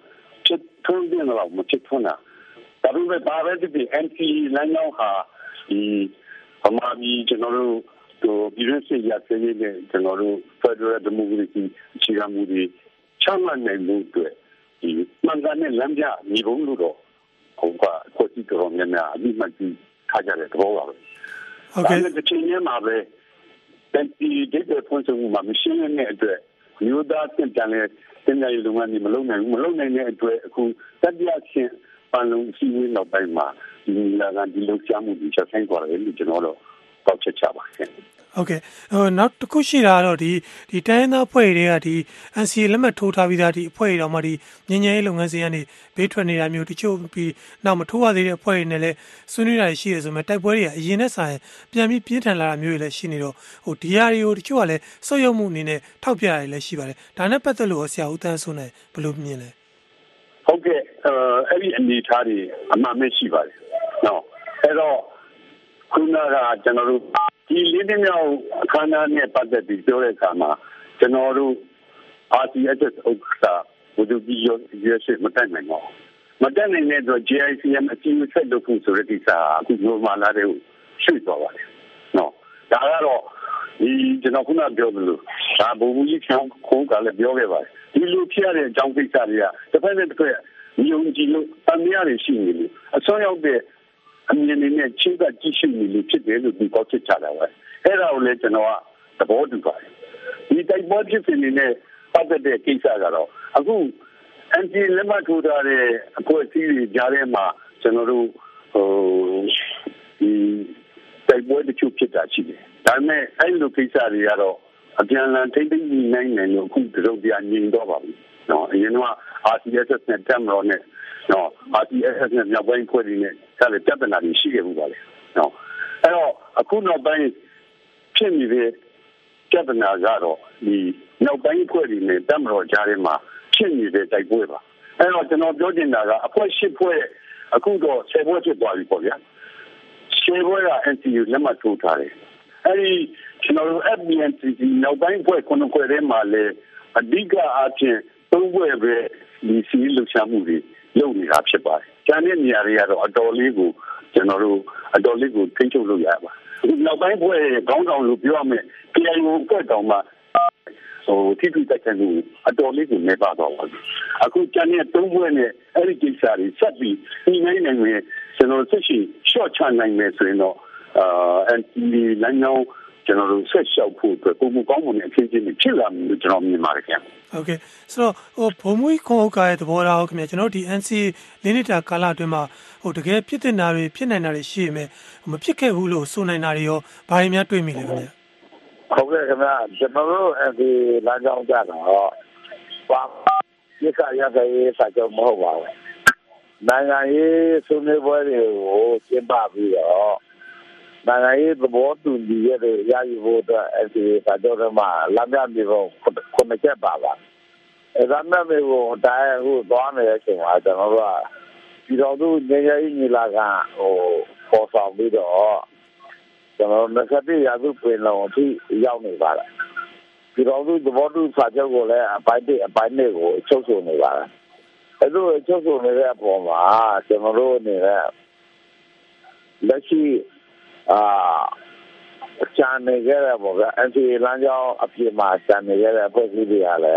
R: ဖြစ်ထွန်းနေတော့မဖြစ်ထွန်းတာဒါပေမဲ့ဘာပဲဖြစ်ဖြစ် N C A လမ်းကြောင်းဟာဒီဗမာပြည်ကျွန်တော်တို့တို့ပြည်တွင်းစစ်ရစေရေးနဲ့ကျွန်တော်တို့ Federal Democracy အခြေခံမူတွေချမှတ်နိုင်မှုအတွက်ဒီမှန်ကန်တဲ့လမ်းပြညီဘုံလို့တော့ဟိုကကိုစီတော်များများအမိမကြည့်ထားကြတဲ့သဘောပါပဲဟုတ်ကဲ့ဒီချိန်ထဲမှာပဲဒီဒေသဖွံ့ဖြိုးမှုမှာမရှင်းတဲ့အတွက်မြို့သားတင်တန်လဲတင်ရည်လုံငန်းတွေမလုပ်နိုင်ဘူးမလုပ်နိုင်တဲ့အတွက်အခုတတိယချင်းပန်လုံးစီးဝင်နောက်ပိုင်းမှာဒီလာကဒီလုံချမှုတွေချက်ဆိုင်သွားတယ်လို့ကျွန်တော်တို့ပေါက်ချက်ချပါတယ်
P: ဟုတ်ကဲ့ဟိုနောက်တစ်ခုရှိတာကတော့ဒီဒီတိုင်းသားဖွဲ့တွေကဒီ N C A လက်မှတ်ထိုးထားပြီးသားဒီအဖွဲ့တွေတော့မှဒီငញ្ញရေးလုပ်ငန်းစဉ်ကနေဘေးထွက်နေတာမျိုးတချို့ပြီးနောက်မထိုးရသေးတဲ့အဖွဲ့တွေနဲ့လည်းဆွေးနွေးတာရှိရဆိုမဲ့တိုက်ပွဲတွေကအရင်နဲ့ဆိုင်ပြန်ပြီးပြင်းထန်လာတာမျိုးတွေလည်းရှိနေတော့ဟိုဒီဟာတွေကိုတချို့ကလည်းစုပ်ယုပ်မှုအနေနဲ့ထောက်ပြရတယ်လည်းရှိပါတယ်ဒါနဲ့ပတ်သက်လို့ဆရာဦးတန်းစိုးနိုင်ဘယ်လိုမြင်လဲ
R: ဟုတ်ကဲ့အဲ့ဒီအနေအထားတွေအမှန်ပဲရှိပါတယ်နော်အဲ့တော့ခုနကကျွန်တော်တို့ဒီလေးနှစ်မြောက်အခမ်းအနားနဲ့ပတ်သက်ပြီးပြောတဲ့အခါမှာကျွန်တော်တို့ R C S S ဥက္ကဋ္ဌဘုဒ္ဓကြီးရောရရှိမတက်နိုင်တော့မတက်နိုင်တဲ့အတွက် J I C M အကြီးအကျယ်လုပ်ဖို့ဆိုတဲ့ကိစ္စအခုပြောမှလာတဲ့ရွှေ့သွားပါတယ်နော်ဒါကတော့ဒီကျွန်တော်ခုနပြောသလိုဒါဘုံကြီးချောင်းခုံးကလည်းပြောခဲ့ပါတယ်ဒီလိုဖြစ်ရတဲ့အကြောင်းကိစ္စတွေကတစ်ဖက်နဲ့တစ်ဖက်ယုံကြည်လို့အများကြီးရှိနေလို့အစွမ်းရောက်တဲ့အမြင်နဲ့ချင်းကကြည့်ရှိနေလို့ဖြစ်တယ်လို့ဒီကောက်ချက်ချတာပဲအဲ့ဒါကိုလည်းကျွန်တော်ကသဘောတူပါတယ်ဒီတိုက်ပွဲဖြစ်နေနဲ့ပတ်သက်တဲ့ကိစ္စကတော့အခု N C A လက်မှတ်ထိုးထားတဲ့အဖွဲ့အစည်းတွေကြားထဲမှာကျွန်တော်တို့ဟိုဒီတိုက်ပွဲတချို့ဖြစ်တာရှိတယ်ဒါပေမဲ့အဲ့လိုကိစ္စတွေကတော့အပြန်အလှန်ထိမ့်သိမ့်နိုင်နိုင်လို့အခုတရုတ်ပြန်ငြိမ်တော့ပါပြီနော်အရင်က R C S S နဲ့တမ်မရောနဲ့နော် R C S S နဲ့မြောက်ပိုင်းဖွဲ့တွေနဲ့ဆက်လက်ပြဿနာတွေရှိခဲ့မှုပါလေနော်အဲ့တော့အခုနောက်ပိုင်းဖြစ်နေတဲ့ပြဿနာကတော့ဒီမြောက်ပိုင်းဖွဲ့တွေနဲ့တမ်မရောကြားထဲမှာဖြစ်နေတဲ့တိုက်ပွဲပါအဲ့တော့ကျွန်တော်ပြောချင်တာကအဖွဲ့ရှစ်ဖွဲ့အခုတော့ဆယ်ဖွဲ့ဖြစ်သွားပြီပေါ့ဗျာဆယ်ဖွဲ့က N C A လက်မှတ်ထိုးထားတယ်အဲ့ဒီကျွန်တော်တို့ F B N C C နောက်ပိုင်းဖွဲ့ခုနှစ်ဖွဲ့ထဲမှာလည်းအဓိကအဖြစ်သုံးဖွဲ့ပဲဒီစီလှုပ်ရှားမှုတွေလုပ်နေတာဖြစ်ပါတယ်။ကျန်တဲ့နေရာတွေကတော့အတော်လေးကိုကျွန်တော်တို့အတော်လေးကိုထိန်းချုပ်လို့ရပါအခုနောက်ပိုင်းဖွဲ့ခေါင်းဆောင်လို့ပြောရမယ် P I O ဖွဲ့တောင်မှဟိုတိတိကျကျကိုအတော်လေးကိုနေပါတော့ပါအခုကျန်တဲ့သုံးဖွဲ့နဲ့အဲ့ဒီကိစ္စတွေဆက်ပြီးဒီနိုင်နိုင်မယ်ကျွန်တော်ဆက်ရှိ short ချနိုင်မယ်ဆိုရင်တော့အာ N C A လမ်းကြောင်းကျွန်တော်တို့ဆက်လျှောက်ဖို့အတွက်ပုံမကောင်းမှုနဲ့အချင်းချင်းဖြစ်လာမယ်လို့ကျွန်တော်မြင်ပါတယ်ခင်ဗျ
P: ဟုတ်ကဲ့ဆိုတော့ဟိုဘုံမွေးခွန်ဥက္ကာရဲ့သဘောထားဟုတ်ခင်ဗျကျွန်တော်တို့ဒီ N C A လေးနှစ်တာကာလအတွင်းမှာဟိုတကယ်ဖြစ်တင်တာတွေဖြစ်နိုင်တာတွေရှိရင်မဖြစ်ခဲ့ဘူးလို့ဆိုနိုင်တာတွေရောဘာတွေများတွေ့မိလဲခင်ဗျ
Q: ဟုတ်ကဲ့ခင်ဗျကျွန်တော်တို့ N C A လမ်းကြောင်းကြတော့ဘာဒီကရတဲ့စာချုပ်မဟုတ်ပါဘူးနိုင်ငံရေးဆွေးနွေးပွဲတွေကိုကျင်းပပြီးတော့နိုင်ငံရေးသဘောတူညီရတဲ့ရယူဖို့အတွက် N C A စာချုပ်ထဲမှာလမ်းပြမြေပုံခုနှစ်ချက်ပါပါအဲဒါမဲ့ကိုတိုင်းဟိုသွားနေတဲ့အချိန်မှာကျွန်တော်တို့ကပြည်တော်သူငញ្ញရေးညီလာခံဟိုပေါ်ဆောင်ပြီးတော့ကျွန်တော်နှစ်ဆက်ပြရသူပြင်လုံးအထိရောက်နေပါလားပြည်တော်သူသဘောတူစာချုပ်ကိုလည်းအပိုင်းတစ်အပိုင်းနှစ်ကိုချုပ်ဆိုနေပါလားအဲလိုချုပ်ဆိုနေတဲ့အပေါ်မှာကျွန်တော်တို့အနေနဲ့လက်ရှိအာချန်နေကြရပါဗျာ N C A လမ်းကြောင်းအပြည့်မှာချန်နေကြတဲ့အဖွဲ့အစည်းတွေရလဲ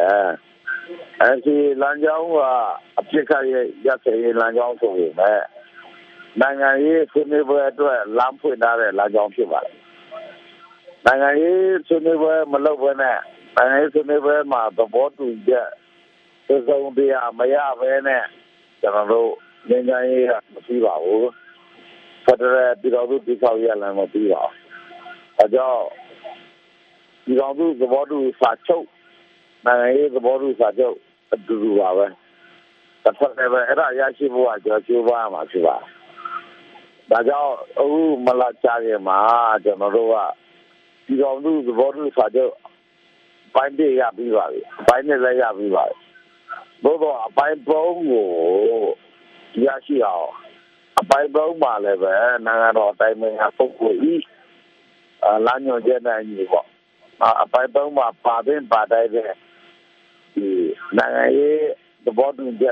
Q: N C A လမ်းကြောင်းကအပြည့်ခရဲ့ရတဲ့လမ်းကြောင်းဆိုရင်လည်းနိုင်ငံရေးဆွေးနွေးပွဲအတွက်လမ်းဖွင့်ထားတဲ့လမ်းကြောင်းဖြစ်ပါတယ်နိုင်ငံရေးဆွေးနွေးပွဲမလုပ်ဘဲနဲ့နိုင်ငံရေးဆွေးနွေးပွဲမှာသဘောတူချက်သုံးတရားမရဘဲနဲ့ကျွန်တော်တို့ငញ្ញရေးကမရှိပါဘူးဖက်ဒရယ်ပြည်တော်စုတည်ဆောက်ရလမ်းမပြီးပါဘူး။အဲကြောင့်ပြည်တော်စုသဘောတူစာချုပ်နိုင်ငံရေးသဘောတူစာချုပ်အတူတူပါပဲ။တစ်ဖက်လည်းပဲအဲ့ဒါရရှိဖို့ကကျွန်တော်ကြိုးပမ်းမှာဖြစ်ပါ။ဒါကြောင့်အခုမလာကြခင်မှာကျွန်တော်တို့ကပြည်တော်စုသဘောတူစာချုပ်ပိုင်းပြရပြီးပါပြီ။ပိုင်းနဲ့လည်းရပြီးပါပြီ။ဘို့တော့အပိုင်းပုံးကိုရရှိအောင်အပိုင်းပုံးမှာလည်းပဲနိုင်ငံတော်အတိုင်းအမြပုဂ္ဂိုလ်ဤလမ်းညွှန်ချက်နဲ့ညီပေါ့အပိုင်းပုံးမှာပါတဲ့ပါတိုင်းတဲ့ဒီနိုင်ငံရေးသဘောတူချက်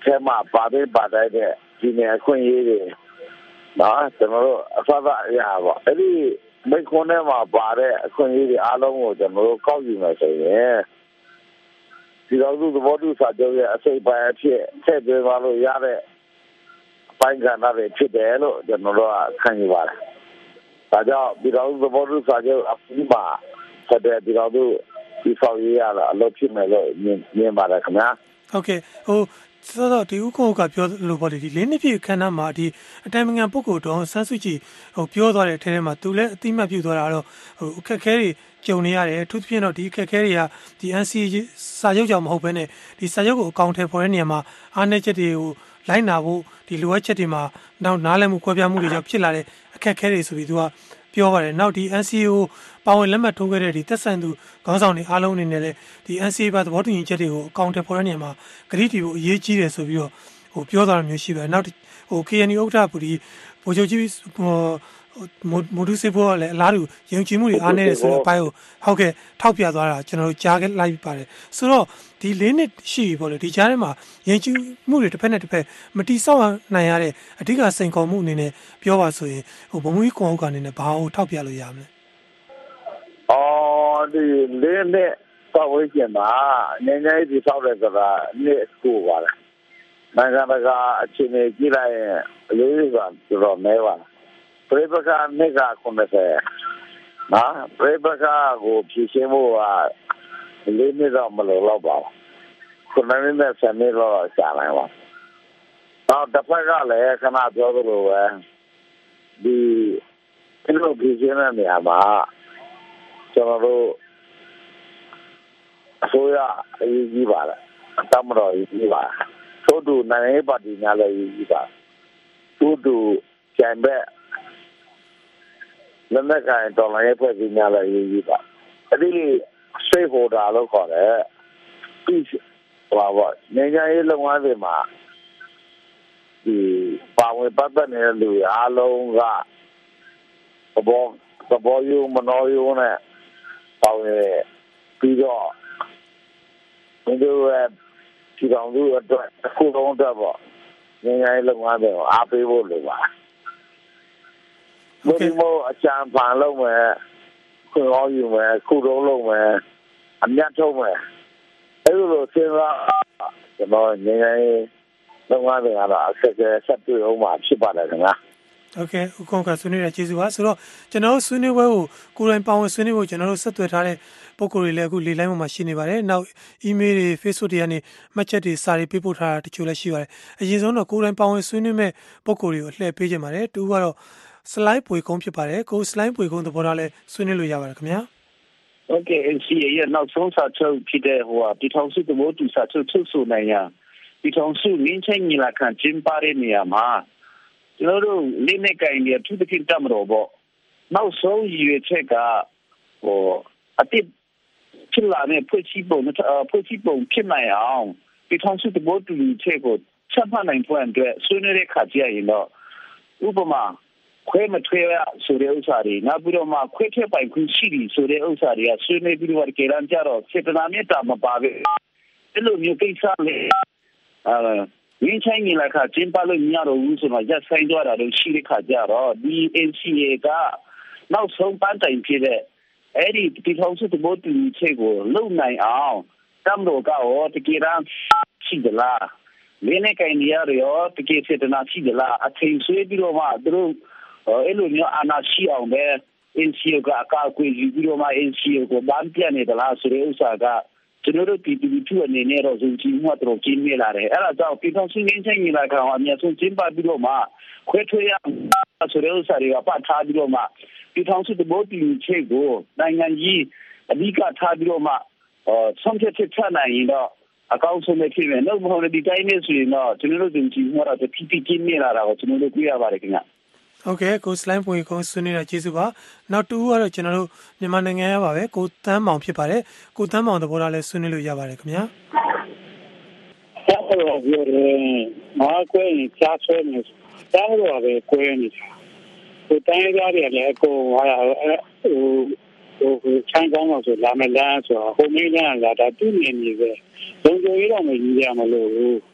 Q: ထဲမှာပါတယ်ပါတယ်တဲ့ဒီနေအခွင့်အရေးတွေနော်ကျွန်တော်တို့အဖအဖအရာပေါ့အဲ့ဒီမိခွန်းထဲမှာပါတဲ့အခွင့်အရေးတွေအားလုံးကိုကျွန်တော်တို့ကောက်ယူမယ်ဆိုရင်ဒီလိုသဘောတူစာချုပ်ရဲ့အစိပ်ပိုင်းအဖြစ်ထည့်သွင်းသွားလို့ရတဲ့အပိုင်းကဏ္ဍတွေဖြစ်တယ်လို့ကျွန်တော်တို့ခံယူပါတယ်။ဒါကြောင့်ဒီလိုသဘောတူစာချုပ်အပြီးမှာဆက်တဲ့ဒီလိုဒီဆောင်ရရတာအလုပ်ဖြစ်မယ်လို့မြင်ပါတယ်ခင်ဗျာ။
P: ဟုတ်ကဲ့ဟိုဆိုတော့ဒီဥက္ကဋ္ဌကပြောလို့ပေါ့လေဒီလေးနှစ်ပြည့်ခန်းနာမှာဒီအတိုင်ပင်ခံပုဂ္ဂိုလ်တော်ဆန်းစုကြည်ဟိုပြောသွားတဲ့အထဲထဲမှာသူလည်းအတိမတ်ပြုသွားတာတော့ဟိုအခက်အခဲတွေကြုံနေရတယ်အထူးသဖြင့်တော့ဒီအခက်အခဲတွေကဒီ N C A စာချုပ်ကြောင့်မဟုတ်ဘဲနဲ့ဒီစာချုပ်ကိုအကောင့်ထဲပေါ်တဲ့နေရာမှာအားနည်းချက်တွေကိုလိုက်နာဖို့ဒီလိုအပ်ချက်တွေမှာနောက်နားလည်မှုကွဲပြားမှုတွေကြောင့်ဖြစ်လာတဲ့အခက်အခဲတွေဆိုပြီးသူကပြောပါတယ်နောက်ဒီ N C A ကိုပါဝင်လက်မှတ်ထိုးခဲ့တဲ့ဒီသက်ဆိုင်သူခေါင်းဆောင်တွေအားလုံးအနေနဲ့လည်းဒီ N C A ပါသဘောတူညီချက်တွေကိုအကောင့်ထဲပေါ်တဲ့နေရာမှာဂရုတည်ဖို့အရေးကြီးတယ်ဆိုပြီးတော့ဟိုပြောသွားတာမျိုးရှိပါတယ်နောက်ဟို K N U ဥက္ကဋ္ဌဘူးဒီဗိုလ်ချုပ်ကြီးဟိုမိုဒူစေဖို့ကလည်းအလားတူယုံကြည်မှုတွေအားနည်းတယ်ဆိုတဲ့အပိုင်းကိုဟုတ်ကဲ့ထောက်ပြသွားတာကျွန်တော်တို့ကြားခဲ့လိုက်ပါတယ်ဆိုတော့ဒီလေးနှစ်ရှိပြီပေါ့လေဒီကြားထဲမှာယုံကြည်မှုတွေတစ်ဖက်နဲ့တစ်ဖက်မတိဆောက်နိုင်ရတဲ့အဓိကစိန်ခေါ်မှုအနေနဲ့ပြောပါဆိုရင်ဟိုဘုံမူကြီးကွန်အောင်ကနေနဲ့ဘာကိုထောက်ပြလို့ရမလဲ
Q: အော်ဒီလေးနှစ်ပတ်ဝန်းကျင်မှာနေနေဒီဆောက်တဲ့ကလာနှစ်ကိုပါလားနိုင်ငံတကာအခြေအနေကြည့်လိုက်ရင်အလေးကတော်တော်မဲပါပရိပက္ခနှစ်ကခုနှစ်ဆယ်နော်ပရိပက္ခကိုဖြေရှင်းဖို့ကလေးနှစ်တော့မလိုတော့ပါဘူးခုနှစ်နှစ်နဲ့ဆယ်နှစ်တော့ကြာနိုင်ပါတော့တစ်ဖက်ကလည်းခဏပြောသလိုပဲဒီဒီလိုဖြေရှင်းတဲ့နေရာမှာကျွန်တော်တို့အစိုးရအရေးကြီးပါလားအတမတော်အရေးကြီးပါသို့တူနိုင်ငံရေးပါတီများလည်းအရေးကြီးပါသို့တူကျန်တဲ့လက်နက်ကိုင်တော်လှန်ရေးဖွဲ့စည်းများလည်းအရေးကြီးပါအဲ့ဒီ stakeholder လို့ခေါ်တယ်ပြီးပါတော့နိုင်ငံရေးလုပ်ငန်းတွေမှာဒီပါဝင်ပတ်သက်နေတဲ့လူအားလုံးကဘောဘောယူမနောယူနဲ့ပါဝင်ပြီးတော့ဒီလိုဒီကောင်တို့အတွက်အခုတော့တော့ပေါ့နိုင်ငံရေးလုပ်ငန်းတွေကိုအားပေးဖို့လိုပါဒီမို့အချမ်းဖန်လုပ်မယ်ခွင့်အောယူမယ်ခုတော့လုပ်မယ်အမြတ်ထုတ်မယ်အဲ့လိုစဉ်းစားကျွန်တော်နိုင်ငံရေးလုပ်ငန်းတွေကတော့အခက်အခဲဆက်တွေ့အောင်မှာဖြစ်ပါတယ်ခင်ဗျာ
P: โอเคဥက္ကဋ္ဌကဆွေးနွေးရကျေးဇူးပါဆိုတော့ကျွန်တော်တို့ဆွေးနွေးပွဲကိုကိုယ်တိုင်ပါဝင်ဆွေးနွေးဖို့ကျွန်တော်တို့ဆက်သွယ်ထားတဲ့ပုံကိုယ်တွေလည်းအခုလေလိုင်းပေါ်မှာရှိနေပါတယ်နောက် email တွေ Facebook တွေကနေမှတ်ချက်တွေစာတွေပေးပို့ထားတာတချို့လည်းရှိပါတယ်အရင်ဆုံးတော့ကိုယ်တိုင်ပါဝင်ဆွေးနွေးမဲ့ပုံကိုယ်တွေကိုလှည့်ပေးကြပါတယ်တူကတော့ slide ပွေကုန်းဖြစ်ပါတယ်ကို slide ပွေကုန်းသဘောထားလဲဆွေးနွေးလို့ရပါတယ်ခင်ဗျာ
R: โอเค N C A ရဲ့နောက်ဆုံးစာချုပ်ဖြစ်တဲ့ဟိုဒီထောင်စုသဘောတူစာချုပ်ချုပ်ဆိုနိုင်ရဒီထောင်စုငင်းချင်းညီလာခံကျင်းပတဲ့နေရာမှာကျွန်တော်တို့လေးနှစ်ကိုင်းရသူတခင်တမတော်ပေါ့နောက်ဆုံးရည်ရွယ်ချက်ကဟိုအတိတ်ဖြစ်လာတဲ့ဖွဲ့စည်းပုံဖွဲ့စည်းပုံဖြစ်နိုင်အောင်ဒီထောင်စုသဘောတူညီချက်ကိုဆက်ဖတ်နိုင်ဖို့အတွက်ဆွေးနွေးတဲ့ခါကျရင်တော့ဥပမာခွဲမထွေးရဆိုတဲ့ဥစ္စာတွေနောက်ပြီးတော့မှခွဲထည့်ပိုင်ခွင့်ရှိပြီဆိုတဲ့ဥစ္စာတွေကဆွေးနွေးပြီးတော့ကြရန်ကြတော့စေတနာမေတ္တာမပါပဲဒီလိုမျိုးကိစ္စလေးအာရင်းချိုင်းနေလိုက်ခါကျင်းပလို့ညတော့ဘူးဆိုတော့ရက်ဆိုင်ကြတာတော့ရှိတဲ့ခါကြတော့ဒီ N C A ကနောက်ဆုံးပန်းတိုင်ဖြစ်တဲ့အဲ့ဒီဒီထောင်စုသဘောတူညီချက်ကိုလုံနိုင်အောင်တမ်တော့ကရောတကယ်တမ်းရှိသလားလင်းနေကိုင်းနေရရောတကယ်စေတနာရှိသလားအထင်ဆွေးပြီးတော့မှသူတို့အဲ့လိုမျိုးအနာရှိအောင်ပဲ N C A ကအကောက်ကိုယူပြီးတော့မှ N C A ကိုဗန်းပြနေသလားဆိုတဲ့ဥစ္စာကကျွန်တော်တို့ပြည်သူလူထုအနေနဲ့တော့ဇုံကြီးမှတော့ကျင်းနေလာတယ်အဲ့ဒါကြောင့်ပြည်ထောင်စုငင်းချင်းညီလာခံအများဆုံးကျင်းပပြီးတော့မှခွဲထွေးရဆိုတဲ့ဥစ္စာတွေကပတ်ထားပြီးတော့မှပြည်ထောင်စုသဘောတူညီချက်ကိုနိုင်ငံကြီးအဓိကထားပြီးတော့မှဆုံးဖြတ်ချက်ချနိုင်ရင်တော့အကောင့်ဆုံးနဲ့ဖြစ်မယ်လို့မဟုတ်ဒီတိုင်းနဲ့ဆိုရင်တော့ကျွန်တော်တို့ဇုံကြီးမှတော့တတိတိကျင်းနေလာတာကိုကျွန်တော်တို့တွေ့ရပါတယ်ခင်ဗျ
P: ဟုတ်ကဲ့ကိုစလိုင်းပွေကိုဆွေးနွေးတာကျေးဇူးပါနောက်တူကတော့ကျွန်တော်တို့မြန်မာနိုင်ငံရပါပဲကိုတန်းမောင်ဖြစ်ပါတယ်ကိုတန်းမောင်သဘောထားလဲဆွေးနွေးလို့ရပါတယ်ခင်ဗျာ
S: ဆက်တော့ပြောတယ်မာကွဲကြားဆွဲနေတောင်းတော့ပဲကွဲနေကိုတိုင်းကြားရတယ်လေကိုဟာဟိုဟိုချမ်းကောင်းတော့ဆိုလာမလားဆိုဟိုမင်းကလာတာသူ့နေနေပဲလုံခြုံရေးတော့မကြီးရမလို့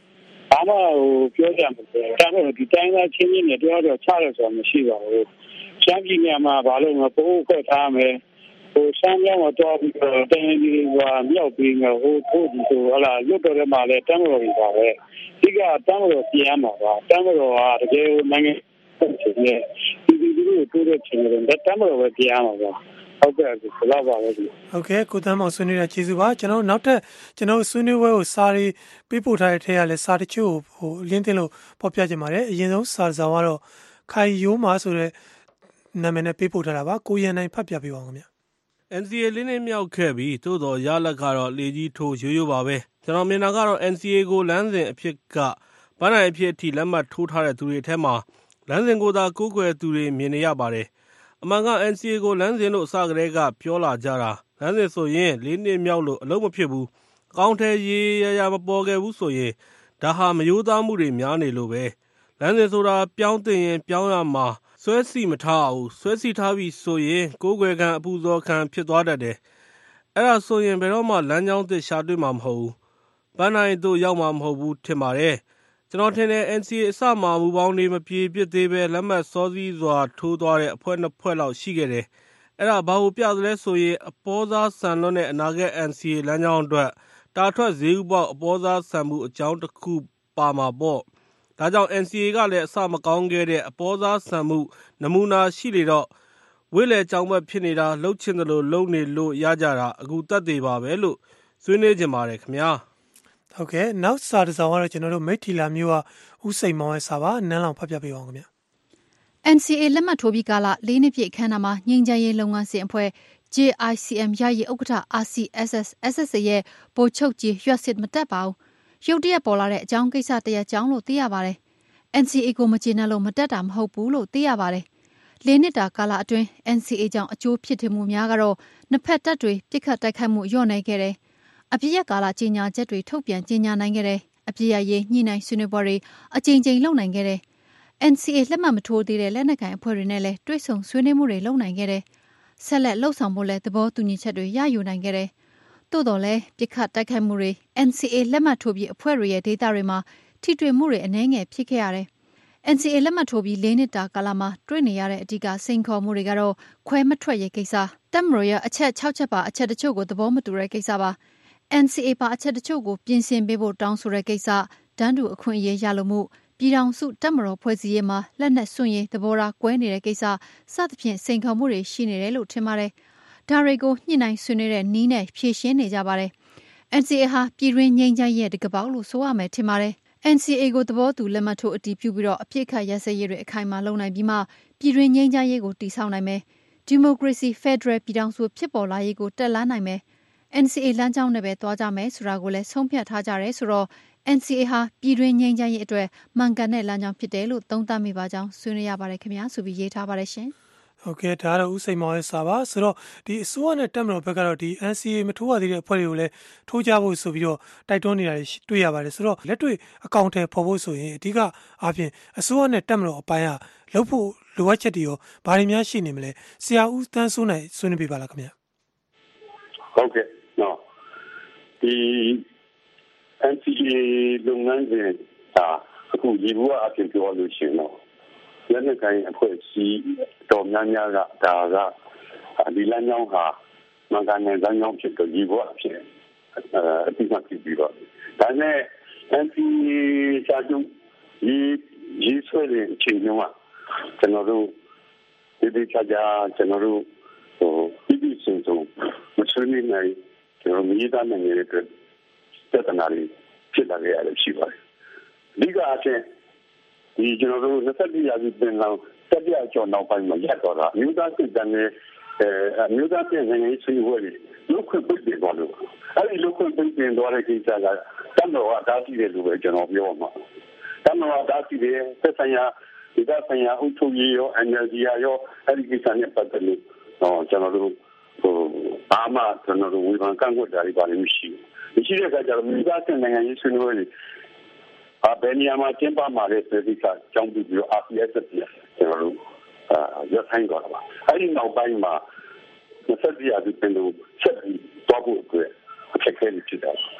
S: ဘာမှဟိုပြောကြမှာပဲဒါပေမဲ့ဒီတိုင်းသားချင်းချင်းနဲ့တရားတော်ချရဆိုတာမရှိပါဘူးရှမ်းပြည်နယ်မှာဘာလို့မပိုးခွက်ထားမယ်ဟိုရှမ်းမြောက်မှာတော့ပြီးတော့တိုင်းပြည်ကမြောက်ပြီးတော့ဟိုထို့ဒီဆိုဟလာလွတ်တော်ထဲမှာလည်းတမ်းတော်ကြီးပါပဲဒီကတမ်းတော်ပြန်ရမှာပါတမ်းတော်ကတကယ်နိုင်ငံဖြစ်နေဒီဒီဒီကိုတိုးတဲ့ချင်းတွေတမ်းတော်ပဲပြန်ရမှာပါဟုတ်ကဲ့ဒီလောက်ပါပဲ
P: ဟုတ်ကဲ့ကိုတန်းမောင်ဆွေးနွေးတဲ့ကျေးဇူးပါကျွန်တော်နောက်ထပ်ကျွန်တော်ဆွေးနွေးပွဲကိုစာရီပေးပို့ထားတဲ့ထဲကလည်းစာတချို့ဟိုလင်းတင်လို့ဖော်ပြကြပါတယ်အရင်ဆုံးစာစာကတော့ခိုင်ယိုးမာဆိုတဲ့နာမည်နဲ့ပေးပို့ထားတာပါကိုရန်နိုင်ဖတ်ပြပေးပါဦးခင်ဗျ
T: အန် စီ အေ လေးနှစ်မြောက်ခဲ့ပြီးသို့တော်ရလက်ကတော့လေကြီးထိုးရိုးရိုးပါပဲကျွန်တော်မြင်တာကတော့ အန် စီ အေ ကိုလမ်းစဉ်အဖြစ်ကပန်းနိုင်အဖြစ်အထိလက်မှတ်ထိုးထားတဲ့သူတွေအထက်မှာလမ်းစဉ်ကိုသာကိုးကွယ်သူတွေမြင်နေရပါတယ်အမှန်က အန် စီ အေ ကိုလမ်းစဉ်လို့အစကတည်းကပြောလာကြတာလမ်းစဉ်ဆိုရင်လေးနှစ်မြောက်လို့အလုံးမဖြစ်ဘူးအကောင့်ထဲရေးရရမပေါ်ခဲ့ဘူးဆိုရင်ဒါဟာမယိုးသားမှုတွေများနေလို့ပဲလမ်းစဉ်ဆိုတာပြောင်းတင်ရင်ပြောင်းရမှာဆွဲစီမထားအောင်ဆွဲစီထားပြီးဆိုရင်ကိုးကွယ်ခံအပူဇော်ခံဖြစ်သွားတတ်တယ်အဲ့ဒါဆိုရင်ဘယ်တော့မှလမ်းကြောင်းသစ်ရှာတွေ့မှာမဟုတ်ဘူးပန်းနိုင်တို့ရောက်မှာမဟုတ်ဘူးထင်ပါတယ်ကျွန်တော်ထင်တယ် အန် စီ အေ အစမှာမူပေါင်းတွေမပြေပြစ်သေးပဲလက်မှတ်စောစည်းစွာထိုးသွားတဲ့အဖွဲ့နှစ်ဖွဲ့လောက်ရှိခဲ့တယ်အဲ့ဒါဘာလို့ပြသလဲဆိုရင်အပေါ်သားဆန်လွတ်တဲ့အနာဂတ် အန် စီ အေ လမ်းကြောင်းအတွက်တာထွက်ဈေးဥပေါက်အပေါ်သားဆန်မှုအကြောင်းတစ်ခုပါမှာပေါ့ဒါကြောင့် အန် စီ အေ ကလည်းအစမကောင်းခဲ့တဲ့အပေါ်သားဆန်မှုနမူနာရှိလေတော့ဝိလေကြောင်ဘက်ဖြစ်နေတာလှုပ်ချင်တယ်လို့လုံနေလို့ရကြတာအခုတက်သေးပါပဲလို့ဆွေးနွေးကြပါတယ်ခင်ဗျာ
P: ဟုတ်ကဲ့နောက်စာတစ်စောင်ကတော့ကျွန်တော်တို့မိထီလာမျိုးကဥစိန်မောင်ရဲ့စာပါနန်းလောင်ဖတ်ပြပေးပါဦးခင်ဗျာ
U: အန် စီ အေ လက်မှတ်ထိုးပြီးကာလလေးနှစ်ပြည့်အခမ်းအနားမှာငြိမ်းချမ်းရေးလုပ်ငန်းစဉ်အဖွဲ့ ဂျေ အိုင် စီ အမ် ရရေးဥက္ကဋ္ဌ အာ စီ အက်စ် အက်စ် အက်စ် အက်စ် ရဲ့ဗိုလ်ချုပ်ကြီးရွက်စစ်မတက်ပါဘူးရုတ်တရက်ပေါ်လာတဲ့အကြောင်းကိစ္စတရက်ကြောင်းလို့သိရပါတယ် အန် စီ အေ ကိုမကျေနပ်လို့မတက်တာမဟုတ်ဘူးလို့သိရပါတယ်လေးနှစ်တာကာလအတွင်း အန် စီ အေ ကြောင့်အကျိုးဖြစ်ထွန်းမှုများကတော့နှစ်ဖက်တပ်တွေပြစ်ခတ်တိုက်ခိုက်မှုလျော့နေခဲ့တယ်အပြည့်ရကာလကြီးညာချက်တွေထုတ်ပြန်ကြီးညာနိုင်ခဲ့တယ်အပြည့်ရရေးညှိနှိုင်းဆွေးနွေးပွဲတွေအကြိမ်ကြိမ်လုပ်နိုင်ခဲ့တယ် အန် စီ အေ လက်မှတ်မထိုးသေးတဲ့လက်နက်ကိုင်အဖွဲ့တွေနဲ့လည်းတွေ့ဆုံဆွေးနွေးမှုတွေလုပ်နိုင်ခဲ့တယ်ဆက်လက်လှုပ်ဆောင်ဖို့လည်းသဘောတူညီချက်တွေရယူနိုင်ခဲ့တယ်သို့တော်လည်းပြစ်ခတ်တိုက်ခိုက်မှုတွေ အန် စီ အေ လက်မှတ်ထိုးပြီးအဖွဲ့တွေရဲ့ဒေသတွေမှာထိတွေ့မှုတွေအနှဲငယ်ဖြစ်ခဲ့ရတယ် အန် စီ အေ လက်မှတ်ထိုးပြီးလေးနှစ်တာကာလမှာတွေ့နေရတဲ့အဓိကစိန်ခေါ်မှုတွေကတော့ခွဲမထွက်ရေးကိစ္စတပ်မတော်ရဲ့အချက်၆ချက်ပါအချက်တချို့ကိုသဘောမတူတဲ့ကိစ္စပါ အန် စီ အေ ပါအချက်တချို့ကိုပြင်ဆင်ပေးဖို့တောင်းဆိုတဲ့ကိစ္စတန်းတူအခွင့်အရေးရလို့မှုပြည်ထောင်စုတပ်မတော်ဖွဲ့စည်းရေးမှာလက်နက်စွန့်ရေးသဘောထားကွဲနေတဲ့ကိစ္စစသဖြင့်စိန်ခေါ်မှုတွေရှိနေတယ်လို့ထင်ပါတယ်ဒါတွေကိုညှိနှိုင်းဆွေးနွေးတဲ့နည်းနဲ့ဖြေရှင်းနေကြပါတယ် အန် စီ အေ ဟာပြည်တွင်းငြိမ်းချမ်းရေးတကပောက်လို့ဆိုရမယ်ထင်ပါတယ် အန် စီ အေ ကိုသဘောတူလက်မှတ်ထိုးအတည်ပြုပြီးတော့အပြစ်ခတ်ရစရေးတွေအခိုင်အမာလုပ်နိုင်ပြီးမှပြည်တွင်းငြိမ်းချမ်းရေးကိုတည်ဆောက်နိုင်မယ်ဒီမိုကရေစီဖက်ဒရယ်ပြည်ထောင်စုဖြစ်ပေါ်လာရေးကိုတက်လှမ်းနိုင်မယ် အန် စီ အေ လမ်းကြောင်းနဲ့ပဲသွားကြမယ်ဆိုတာကိုလည်းဆုံးဖြတ်ထားကြတယ်ဆိုတော့ အန် စီ အေ ဟာပြည်တွင်းငြိမ်းချမ်းရေးအတွက်မှန်ကန်တဲ့လမ်းကြောင်းဖြစ်တယ်လို့သုံးသပ်မိပါကြောင်းဆွေးနွေးရပါတယ်ခင်ဗျာဆိုပြီးရေးထားပါတယ်ရှင်
P: ဟုတ်ကဲ့ဒါကတော့ဥစိန်မောင်ရဲ့စာပါဆိုတော့ဒီအစိုးရနဲ့တပ်မတော်ဘက်ကတော့ဒီ အန် စီ အေ မထိုးရသေးတဲ့အဖွဲ့တွေကိုလည်းထိုးကြဖို့ဆိုပြီးတော့တိုက်တွန်းနေတာတွေ့ရပါတယ်ဆိုတော့လက်တွေ့အကောင့်ထဲပေါ်ဖို့ဆိုရင်အဓိကအားဖြင့်အစိုးရနဲ့တပ်မတော်အပိုင်းကလုပ်ဖို့လိုအပ်ချက်တွေရောဘာတွေများရှိနေမလဲဆရာဦးတန်းစိုးနိုင်ဆွေးနွေးပြပါလားခင်ဗျာ
R: ဟုတ်ကဲ့နော်ဒီ အန် စီ အေ လုပ်ငန်းစဉ်ဟာအခုဒီဘဝအဖြစ်ပြောလို့ရှိရင်တော့လက်နက်ကိုင်အဖွဲ့အစည်းတော်များများကဒါကဒီလမ်းကြောင်းဟာမင်္ဂလာလမ်းကြောင်းဖြစ်တော့ဒီဘဝအဖြစ်အတိအကျဖြစ်ပြီးတော့ဒါနဲ့ အန် စီ အေ စာချုပ်ဒီဒီဆွဲတဲ့အချိန်တုန်းကကျွန်တော်တို့ဒီဒီချာချာကျွန်တော်တို့ဟိုဒီဒီစင်စုံမဆွေးနွေးနိုင်ကျွန်တော်မြေသားနိုင်တဲ့အတွက်ပြဿနာတွေဖြစ်လာခဲ့ရတယ်ရှိပါတယ်အဓိကအချင်းဒီကျွန်တော်တို့နှစ်ဆက်ပြရာစုပင်လောင်တက်ပြကျော်နောက်ပိုင်းမှာရက်တော့တာမြို့သားစစ်တမ်းနဲ့အဲမြို့သားပြည်နိုင်ငံရေးဆွေးနွေးပွဲတွေလုခွင့်ပိတ်ပင်သွားလို့အဲဒီလုခွင့်ပိတ်ပင်သွားတဲ့ကိစ္စကတမ်းတော်ကတားဆီးတယ်လို့ပဲကျွန်တော်ပြောမှာတမ်းတော်ကတားဆီးတယ်သက်ဆိုင်ရာဒီကဆိုင်ရာအုပ်ချုပ်ရေးရော အန် အယ်လ် ဒီ ရောအဲဒီကိစ္စနဲ့ပတ်သက်လို့တော့ကျွန်တော်တို့ဟိုအာမကျွန်တော်တို့ဝေဖန်ကန့်ကွက်တာတွေပါလို့မရှိဘူးမရှိတဲ့အခါကျတော့မြို့သားပြည်နိုင်ငံရေးဆွေးနွေးပွဲတွေအဘယ်နေရာမှာကျင်းပမှာလဲဆိုပြီးတော့ကြောင်းပြီးတော့ အာ ပီ အက်စ် ပြန်ကျွန်တော်တို့အာရခိုင်တော့ပါအဲဒီနောက်ပိုင်းမှာနှစ်ဆက်ပြရပြီးပြန်လို့ဆက်ပြီးတော့ဖို့အတွက်အခက်အခဲတွေဖြစ်တာ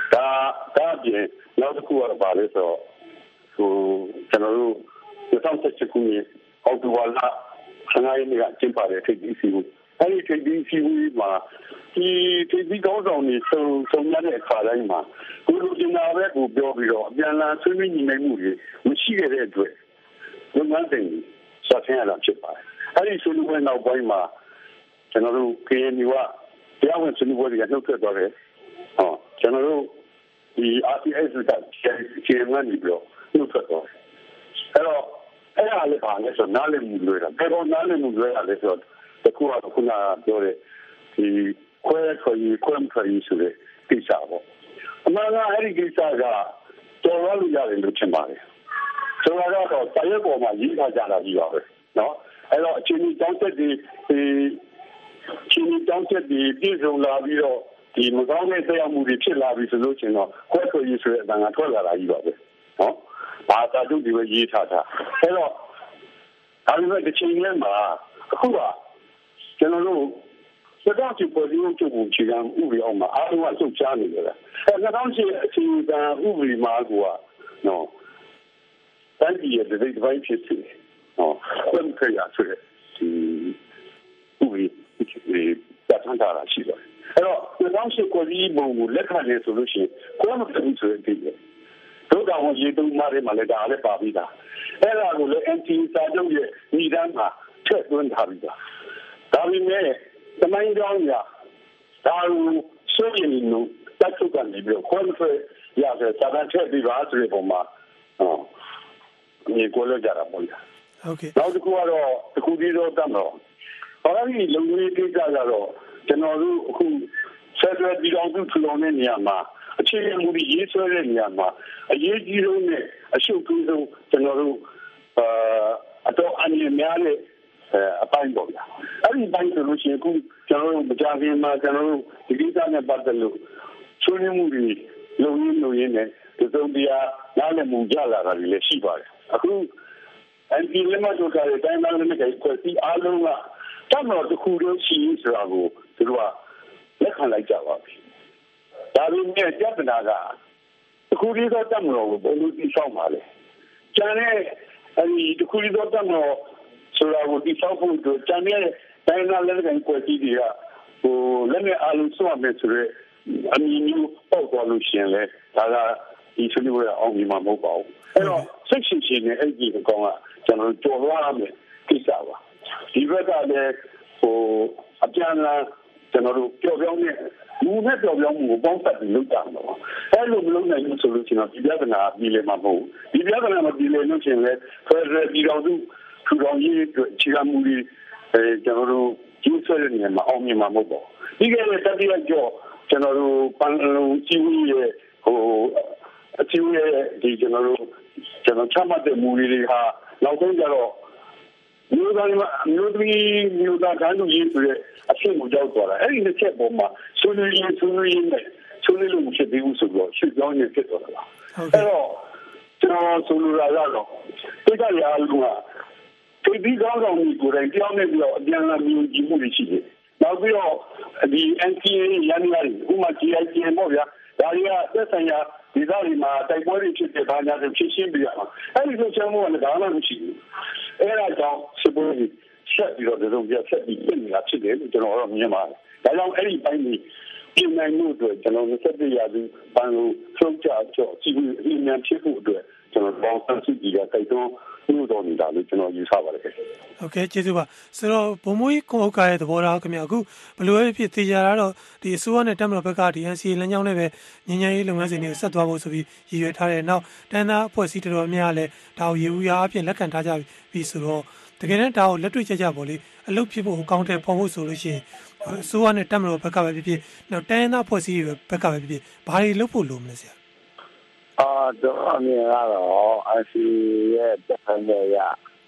R: ဒါဒါပြင်နောက်တစ်ခုကတော့ပါလဲဆိုတော့ဟိုကျွန်တော်တို့၂၀၁၈ခုနှစ်အောက်တိုဘာလဆယ်ရက်နေ့ကကျင်းပတဲ့ထိပ်သီးအစည်းအဝေးအဲဒီထိပ်သီးအစည်းအဝေးမှာဒီထိပ်သီးကောင်းဆောင်တွေစုံစုံရတဲ့အခါတိုင်းမှာကိုလိုချင်တာပဲကိုပြောပြီးတော့အပြန်အလှန်ဆွေးနွေးညီနိုင်မှုတွေမရှိခဲ့တဲ့အတွက်ဝန်ထမ်းတွေဆက်ဆံရတာဖြစ်ပါတယ်အဲဒီဆွေးနွေးပွဲနောက်ပိုင်းမှာကျွန်တော်တို့ K N U ကတရားဝင်ဆွေးနွေးပွဲတွေနှုတ်ထွက်သွားတယ်ဟောကျွန်တော်တို့ဒီ R C S ကကျေမန်ပြီးတော့နှုတ်ထွက်သွားတယ်အဲ့တော့အဲ့ဒါလည်းပါလဲဆိုနားလည်မှုလွယ်တာဘယ်လိုနားလည်မှုလွယ်ရလဲဆိုတော့တကူကခုနပြောတဲ့ဒီခွဲခွဲခွဲခွဲဆိုတဲ့ကိစ္စပေါ့အမှန်ကအဲ့ဒီကိစ္စကတော်ရလို့ရတယ်လို့ထင်ပါတယ်ဆိုတော့စာရွက်ပေါ်မှာရေးထားကြတာကြီးပါပဲနော်အဲ့တော့အချင်းချင်းတောင်းတက်ဒီဒီချင်းချင်းတောင်းတက်ဒီပြည်စုံလာပြီးတော့ဒီမကောင်းတဲ့တရားမှုတွေဖြစ်လာပြီဆိုလို့ချင်းတော့ခွဲခွဲရေးဆိုတဲ့အတန်ကထွက်လာတာကြီးပါပဲနော်ဘာသာတို့ဒီပဲရေးထားတာအဲ့တော့ဒါပေမဲ့ဒီချိန်လေးမှာအခုကကျွန်တော်တို့စကားချပေါ်ဒီချုပ်ကိုချီကံဥပဒေအောင်မှာအားလုံးကစုပ်ချနေကြတယ်အဲ၂၀၀၈အချိန်ကဥပဒေမှာကနော်တန်ကြီးရဲ့ဒီဘိုင်းဖြစ်စီနော်ဘယ်ခရဆိုတဲ့ဒီဥပဒေဒီပတ်ထန်တာရှိတယ်အဲ့တော့၂၀၀၈ကိုဒီဘုံကိုလက်ခံနေဆိုလို့ရှိရင်ကိုယ်မတူဆိုတဲ့ဒီတို့တော်ရေတုံးမားတွေမှာလည်းဒါလည်းပါပြီးသားအဲ့ဒါကိုလည်း N T စာချုပ်ရဲ့ညီတန်းမှာထည့်သွင်းထားပြီးသားဒါပေမဲ့တမိုင်းကြောင်းရဒါကိုစိုးရင်လို့တက်ချုပ်ကနေပြီးတော့ခွင့်ဖွဲ့ရတဲ့စာတမ်းထည့်ပြီးပါဆိုတဲ့ပုံမှာဟောဒီကိုလည်းကြတာပေါ့လေ
P: ဟုတ်ကဲ့
R: နောက်တစ်ခုကတော့တစ်ခုပြီးတော့တတ်တော့ဘာလို့ဒီလုံလေးကိစ္စကတော့ကျွန်တော်တို့အခုဆက်သွယ်ပြီးတော့သူ့ထူအောင်တဲ့နေရာမှာအခြေအနေမူကြီးရေးဆွဲတဲ့နေရာမှာအရေးကြီးဆုံးနဲ့အရှုပ်ကြီးဆုံးကျွန်တော်တို့အာအတော့အမြင်များတဲ့အပိုင်းပေါ့ဗျာအဲ့ဒီပိုင်းဆိုလို့ရှိရင်အခုကျွန်တော်တို့မကြခင်မှာကျွန်တော်တို့ဒီကိစ္စနဲ့ပတ်သက်လို့ဆွေးနွေးမှုတွေလုံရင်းလုံရင်းနဲ့ဒီစုံတရားနားလည်မှုကြလာတာတွေလည်းရှိပါတယ်အခု N P လက်မှတ်ထိုးထားတဲ့တိုင်းသားလက်မှတ်ကိုဖွဲ့စည်းအားလုံးကတတ်တော်တစ်ခုတည်းရှိဆိုတာကိုသူတို့ကလက်ခံလိုက်ကြပါပြီဒါပေမဲ့ပြဿနာကအခုဒီတော့တတ်မလို့ဘယ်လိုသိဆောင်ပါလဲကျန်တဲ့အဲဒီတခုဒီတော့တတ်မလို့ဆိုတာကိုသိဆောင်ဖို့အတွက်ကျန်တဲ့တိုင်းသားလက်မှတ်ကိုဖွဲ့စည်းတွေကဟိုလက်နဲ့အားလုံးစွန့်မယ်ဆိုတော့အမည်မျိုးပေါ့သွားလို့ရှိရင်လေဒါကဒီဆွေးနွေးပွဲအောင်မြင်မှာမဟုတ်ပါဘူးအဲ့တော့စိတ်ရှိရှိနဲ့အဲ့ဒီကောင်ကကျွန်တော်ကြော်လွှားရမယ်ကိစ္စပါဒီဘက်ကလည်းဟိုအပြန်လာကျွန်တော်တို့ကြော်ပြောင်းနေလူနဲ့ကြော်ပြောင်းမှုကိုပေါင်းစပ်ပြီးလုပ်တာတော့အဲ့လိုမလုပ်နိုင်ဘူးဆိုလို့ကျွန်တော်ဒီပြဿနာပြည်လေမှာမဟုတ်ဒီပြဿနာမပြည်လေလို့ရှင်လေဖက်ဒရယ်ပြည်တော်စုထူထောင်ရေးအတွက်ခြေခံမှုတွေအဲကျွန်တော်တို့ကျူးဆွဲတဲ့နေရာမှာအောင်မြင်မှာမဟုတ်ပါဘူးဒီကနေ့တတိယကြော်ကျွန်တော်တို့ပန်လုံကြီးရဲ့ဟိုအကျိုးရဲ့ဒီကျွန်တော်တို့ကျွန်တော်ချမှတ်တဲ့မူတွေဟာနောက်ဆုံးကြတော့မျိုးသားမျိုးသမီးမျိုးသားတန်းတူရေးဆိုတဲ့အဖြစ်ကိုကြောက်သွားတာအဲ့ဒီတစ်ချက်ပေါ်မှာဆွေးနွေးရင်းဆွေးနွေးရင်းနဲ့ဆွေးနွေးလို့ဖြစ်ပြီးဆိုတော့ရှင်းကြောင်းနေဖြစ်သွားတာပါအဲ့တော့ကျွန်တော်ဆိုလိုတာကတော့တိကျရအောင်ကဒီကောင်းဆောင်တွေကိုယ်တိုင်ပြောင်းနေပြီးတော့အပြန်အလှန်မျိုးကြီးမှုတွေရှိတယ်နောက်ပြီးတော့ဒီ N P A ရန်ရာဥမာ G I G M ပေါ့ဗျာဒါတွေကသက်ဆိုင်ရာဒီသားတွေမှာတိုက်ပွဲတွေဖြစ်တဲ့ဘာညာတွေဖြစ်ရှင်းပြရမှာအဲ့ဒီလိုချမ်းမှုကလည်းဒါမှမရှိဘူးအဲ့ဒါကြောင့်စပွေးဆက်ပြီးတော့ဒီလိုပြဆက်ပြီးပြင်နေတာဖြစ်တယ်လို့ကျွန်တော်တော့မြင်ပါတယ်ဒါကြောင့်အဲ့ဒီပိုင်းကြီးပြင်နိုင်မှုအတွက်ကျွန်တော်နှစ်သက်ရာသူဘန်လို့ဆုံးချကြောကြည့်ပြီးအမြင်ဖြစ်ဖို့အတွက်ကျွန်တော်ပေါင်းစပ်စုကြည့်ရတိုက်တွန်းလို့တော်နေတာလို့ကျွန်တော်ယူဆပါတယ်ခင်ဗျ။
P: ဟုတ်ကဲ့ကျေးဇူးပါဆိုတော့ဘုံမွေးခွန်ဥက္ကာရဲ့သဘောထားခင်ဗျအခုဘယ်လိုပဲဖြစ်သေချာတာတော့ဒီအစိုးရနဲ့တက်မတော်ဘက်ကဒီ N C A လမ်းကြောင်းနဲ့ပဲညဉ့်ညဉ့်ရေးလုပ်ငန်းစဉ်တွေကိုဆက်သွားဖို့ဆိုပြီးရည်ရွယ်ထားတယ်နောက်တန်းသားအဖွဲ့အစည်းတော်တော်များလည်းဒါကိုရေဦးရအပြင်လက်ခံထားကြပြီဆိုတော့တကယ်တမ်းဒါကိုလက်တွေ့ကျကျပေါ့လေအလုပ်ဖြစ်ဖို့အကောင့်ထဲပေါ်ဖို့ဆိုလို့ရှိရင်အစိုးရနဲ့တက်မတော်ဘက်ကပဲဖြစ်ဖြစ်နောက်တန်းသားအဖွဲ့အစည်းတွေဘက်ကပဲဖြစ်ဖြစ်ဘာတွေလုပ်ဖို့လိုမလဲဆရာ
Q: အာတော့အမြင်ကတော့ N C A ရဲ့တက်ခံရရ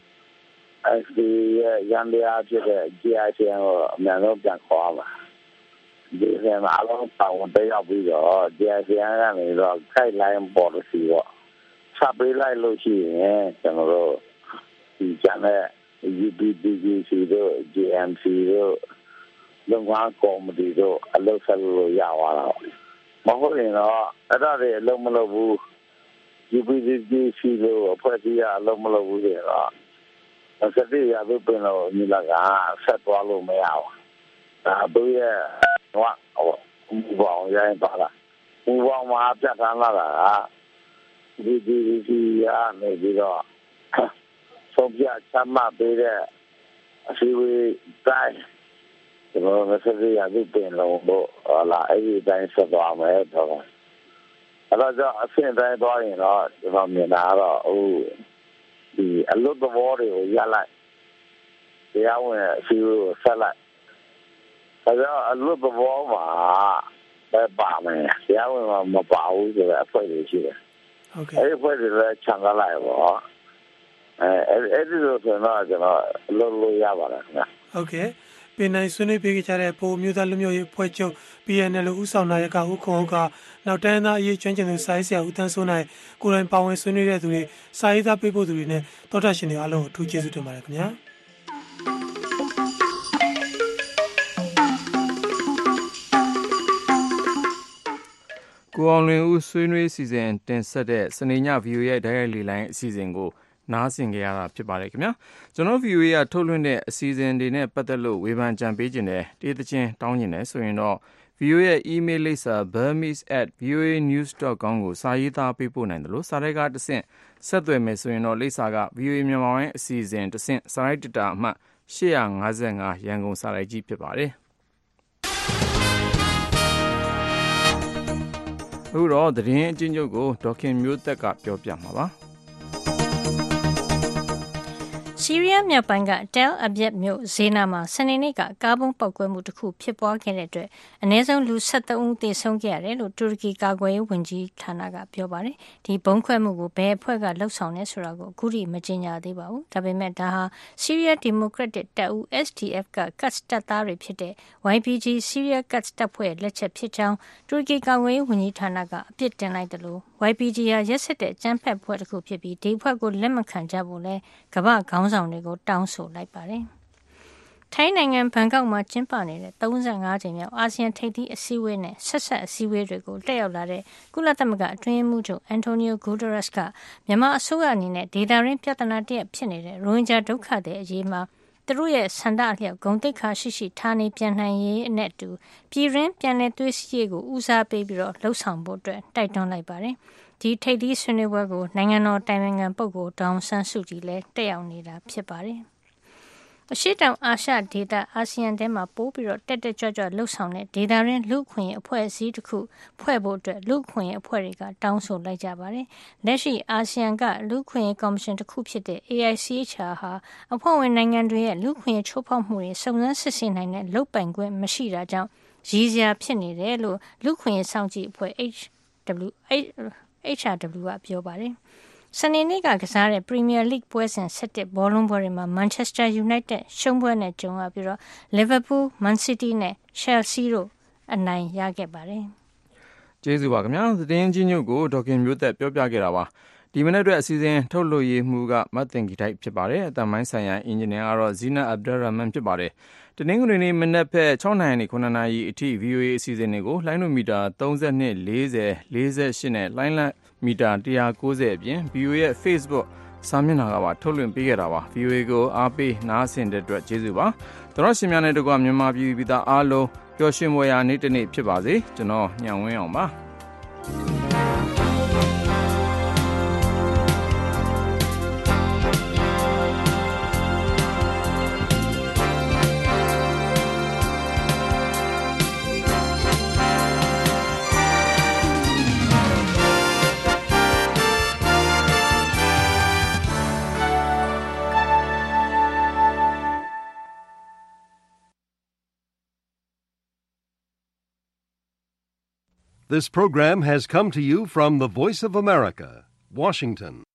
Q: N C A ရဲ့ရန်တရားဖြစ်တဲ့ G I C M ကိုအများဆုံးပြန်ခေါ်ပါဒီနေ့မှာအလုံးပေါင်းတက်ရောက်ပြီးတော့ G I C M ကနေတော့ guideline policy တော့ဆက်ပေးလိုက်လို့ရှိရင်ကျွန်တော်တို့ဒီကျန်တဲ့ U P D G C တို့ G M C တို့လုံငါကော်မတီတို့အလုပ်ဆက်လို့ရသွားတာမဟုတ်ရင်တော့အဲ့ဒါတွေအလုံးမလုပ်ဘူး ဂျီ ပီ စီ စီ စီ လို့အဖွဲ့အစည်းကအလုံးမလုပ်ဘူးလေတော့စတိရသူပင်လို့ညီလာကဆက်သွားလို့မရဘူးဒါသူရဲ့ဟောဘူပေါင်းရိုင်းပါလားဘူပေါင်းမှာပြတ်ထမ်းလာတာကဒီ ဂျီ ပီ စီ ကနေပြီးတော့ဆုံးဖြတ်ချမှတ်ပေးတဲ့အစည်းအဝေးတိုင်းကျွန်တော်တို့စတိရသူပင်လို့ဟလာအဲ့ဒီတိုင်းဆက်သွားမယ်တော့အဲ့တော့အဆင့်တိုင်းသွားရင်တော့ကျွန်တော်မြင်တာတော့ဟိုဒီအလွတ်သဘောတွေကိုရလိုက်တရားဝင်အစည်းအဝေးကိုဆက်လိုက်အဲ့တော့အလွတ်သဘောမှာပဲပါမယ်တရားဝင်မှာမပါဘူးဆိုတော့အဖွဲ့တွေရှိတယ်ဟုတ်ကဲ့အဲ့အဖွဲ့တွေလည်းခြံကလိုက်ပေါ့အဲအဲ့ဒီလိုဆိုတော့ကျွန်တော်လုံးလို့ရပါတယ်ခင်ဗျ
P: ဟုတ်ကဲ့ပြည်နိုင်ဆွေးနွေးပေးကြတဲ့ပိုမျိုးသားလူမျိုးရေးဖွဲ့ချုပ် ပီ အန် အယ် လို့ဦးဆောင်နာယကဦးခွန်ဟုတ်ကနောက်တန်းသားအရေးကျွမ်းကျင်သူစာရေးဆရာဦးတန်းစိုးနိုင်ကိုယ်တိုင်ပါဝင်ဆွေးနွေးတဲ့သူတွေစာရေးသားပေးဖို့သူတွေနဲ့တောတာရှင်တွေအားလုံးကိုအထူးကျေးဇူးတင်ပါတယ်ခင်ဗျာ
B: ကိုအောင်လွင်ဦးဆွေးနွေးစီစဉ်တင်ဆက်တဲ့စနေည ဗီအိုအေ ရဲ့ဓာတ်ရိုက်လေလိုင်းအစီအစဉ်ကိုနားဆင်ကြရတာဖြစ်ပါတယ်ခင်ဗျာကျွန်တော် ဗီအိုအေ ကထုတ်လွှင့်တဲ့အစီအစဉ်တွေနဲ့ပတ်သက်လို့ဝေဖန်ကြံပေးခြင်းနဲ့တေးသချင်းတောင်းခြင်းနဲ့ဆိုရင်တော့ ဗီအိုအေ ရဲ့ email လိပ်စာ burmese at voa news dot com ကိုစာရေးသားပေးပို့နိုင်တယ်လို့စာရိုက်ကတစ်ဆင့်ဆက်သွယ်မယ်ဆိုရင်တော့လိပ်စာက ဗီအိုအေ မြန်မာပိုင်းအစီအစဉ်တစ်ဆင့်စာရိုက်တတာအမှတ်ရှစ်၅၅ရန်ကုန်စာရိုက်ကြီးဖြစ်ပါတယ်အခုတော့သတင်းအချင်းချုပ်ကိုဒေါခင်မျိုးသက်ကပြောပြမှာပါ
C: ဆီးရီးယားမြောက်ပိုင်းက Tel Abyad မြို့ဈေးနားမှာစနေနေ့ကကားဘုံပေါက်ကွဲမှုတစ်ခုဖြစ်ပွားခဲ့တဲ့အတွက်အနည်းဆုံးလူ၁၃ဦးသေဆုံးခဲ့ရတယ်လို့တူရကီကာကွယ်ရေးဝန်ကြီးဌာနကပြောပါတယ်။ဒီဘုံခွဲမှုကိုဘယ်အဖွဲ့ကလှုပ်ဆောင်လဲဆိုတာကိုအခုထိမကြေညာသေးပါဘူး။ဒါပေမဲ့ဒါဟာဆီးရီးယားဒီမိုကရက်တစ်တပ်ဦး S D F က Kurd တပ်သားတွေဖြစ်တဲ့ Y P G ဆီးရီးယား Kurd တပ်ဖွဲ့လက်ချက်ဖြစ်ကြောင်းတူရကီကာကွယ်ရေးဝန်ကြီးဌာနကအပြစ်တင်လိုက်တယ်လို့ Y P G ဟာရက်စက်တဲ့ကြမ်းဖက်ဖွဲ့တစ်ခုဖြစ်ပြီးဒီအဖွဲ့ကိုလက်မခံကြဖို့လဲကမ္ဘာခေါင်းဆောင်တွေကိုတောင်းဆိုလိုက်ပါတယ်။ထိုင်းနိုင်ငံဘန်ကောက်မှာကျင်းပနေတဲ့၃၅ကြိမ်မြောက်အာဆီယံထိပ်သီးအစည်းအဝေးနဲ့ဆက်ဆက်အစည်းအဝေးတွေကိုတက်ရောက်လာတဲ့ကုလသမဂ္ဂအတွင်းရေးမှူးချုပ်အန်တိုနီယိုဂူတရက်စ်ကမြန်မာအစိုးရအနေနဲ့ဒေသရင်းပြဿနာတရက်ဖြစ်နေတဲ့ရိုဟင်ဂျာဒုက္ခသည်အရေးမှာသူတို့ရဲ့ဆန္ဒအလျောက်ဂုဏ်သိက္ခာရှိရှိထားနေပြန်နိုင်ရေးအနဲ့အတူပြည်ရင်းပြန်လည်သွေးစည်းရေးကိုဦးစားပေးပြီးတော့လှုပ်ဆောင်ဖို့အတွက်တိုက်တွန်းလိုက်ပါတယ်။ဒီထိပ်သီးဆွေးနွေးပွဲကိုနိုင်ငံတော်တိုင်ပင်ခံပုဂ္ဂိုလ်ဒေါအောင်ဆန်းစုကြည်လည်းတက်ရောက်နေတာဖြစ်ပါတယ်။အရှေ့တောင်အာရှဒေသအာဆီယံထဲမှာပိုးပြီးတော့တက်တက်ကြွကြွလှုပ်ဆောင်တဲ့ဒေသရင်းလူ့ခွင့်အဖွဲ့အစည်းတစ်ခုဖွဲ့ဖို့အတွက်လူ့ခွင့်အဖွဲ့တွေကတောင်းဆိုလိုက်ကြပါတယ်။လက်ရှိအာဆီယံကလူ့ခွင့်ကော်မရှင်တစ်ခုဖြစ်တဲ့ A I C H R ဟာအဖွဲ့ဝင်နိုင်ငံတွေရဲ့လူ့ခွင့်ချိုးဖောက်မှုတွေစုံစမ်းစစ်ဆေးနိုင်တဲ့လုပ်ပိုင်ခွင့်မရှိတာကြောင့်ရည်စရာဖြစ်နေတယ်လို့လူ့ခွင့်စောင့်ကြည့်အဖွဲ့ H W H R W ကပြောပါတယ်။စနေနေ့ကကစားတဲ့ Premier League ပွဲစဉ်၁၁ဘောလုံးပွဲတွေမှာ Manchester United ရှုံးပွဲနဲ့ကြုံရပြီးတော့ Liverpool, Man City နဲ့ Chelsea တို့အနိုင်ရခဲ့ပါတယ်
B: ။ကျေးဇူးပါခင်ဗျာ။သတင်းချင်းချုပ်ကိုဒေါခင်မျိုးသက်ပြောပြခဲ့တာပါ။ဒီမနေ့အတွက်အစီအစဉ်ထုတ်လွှင့်ရေးမှုကမတ်တင်ဂီတိုက်ဖြစ်ပါတယ်။အတမိုင်းဆိုင်ရာအင်ဂျင်နီယာကတော့ Zina Abdulrahman ဖြစ်ပါတယ်။တနင်္ဂနွေနေ့မနက်ဖက်၆နာရီနဲ့9နာရီအထိ V O A အစီအစဉ်တွေကိုလိုင်းနိုမီတာ၃၂ ၄၀ ၄၈နဲ့လိုင်းလမီတာ၁၉၀အပြင် V O A ရဲ့ Facebook စာမျက်နှာကပါထုတ်လွှင့်ပေးခဲ့တာပါ။ V O A ကိုအားပေးနားဆင်တဲ့အတွက်ကျေးဇူးပါ။သောရရှင်များနဲ့တကွမြန်မာပြည်ပြည်သားအားလုံးပျော်ရွှင်ဖွယ်ရာနေ့တစ်နေ့ဖြစ်ပါစေ။ကျွန်တော်ညံဝင်းအောင်ပါ။
A: This program has come to you from the Voice of America, Washington.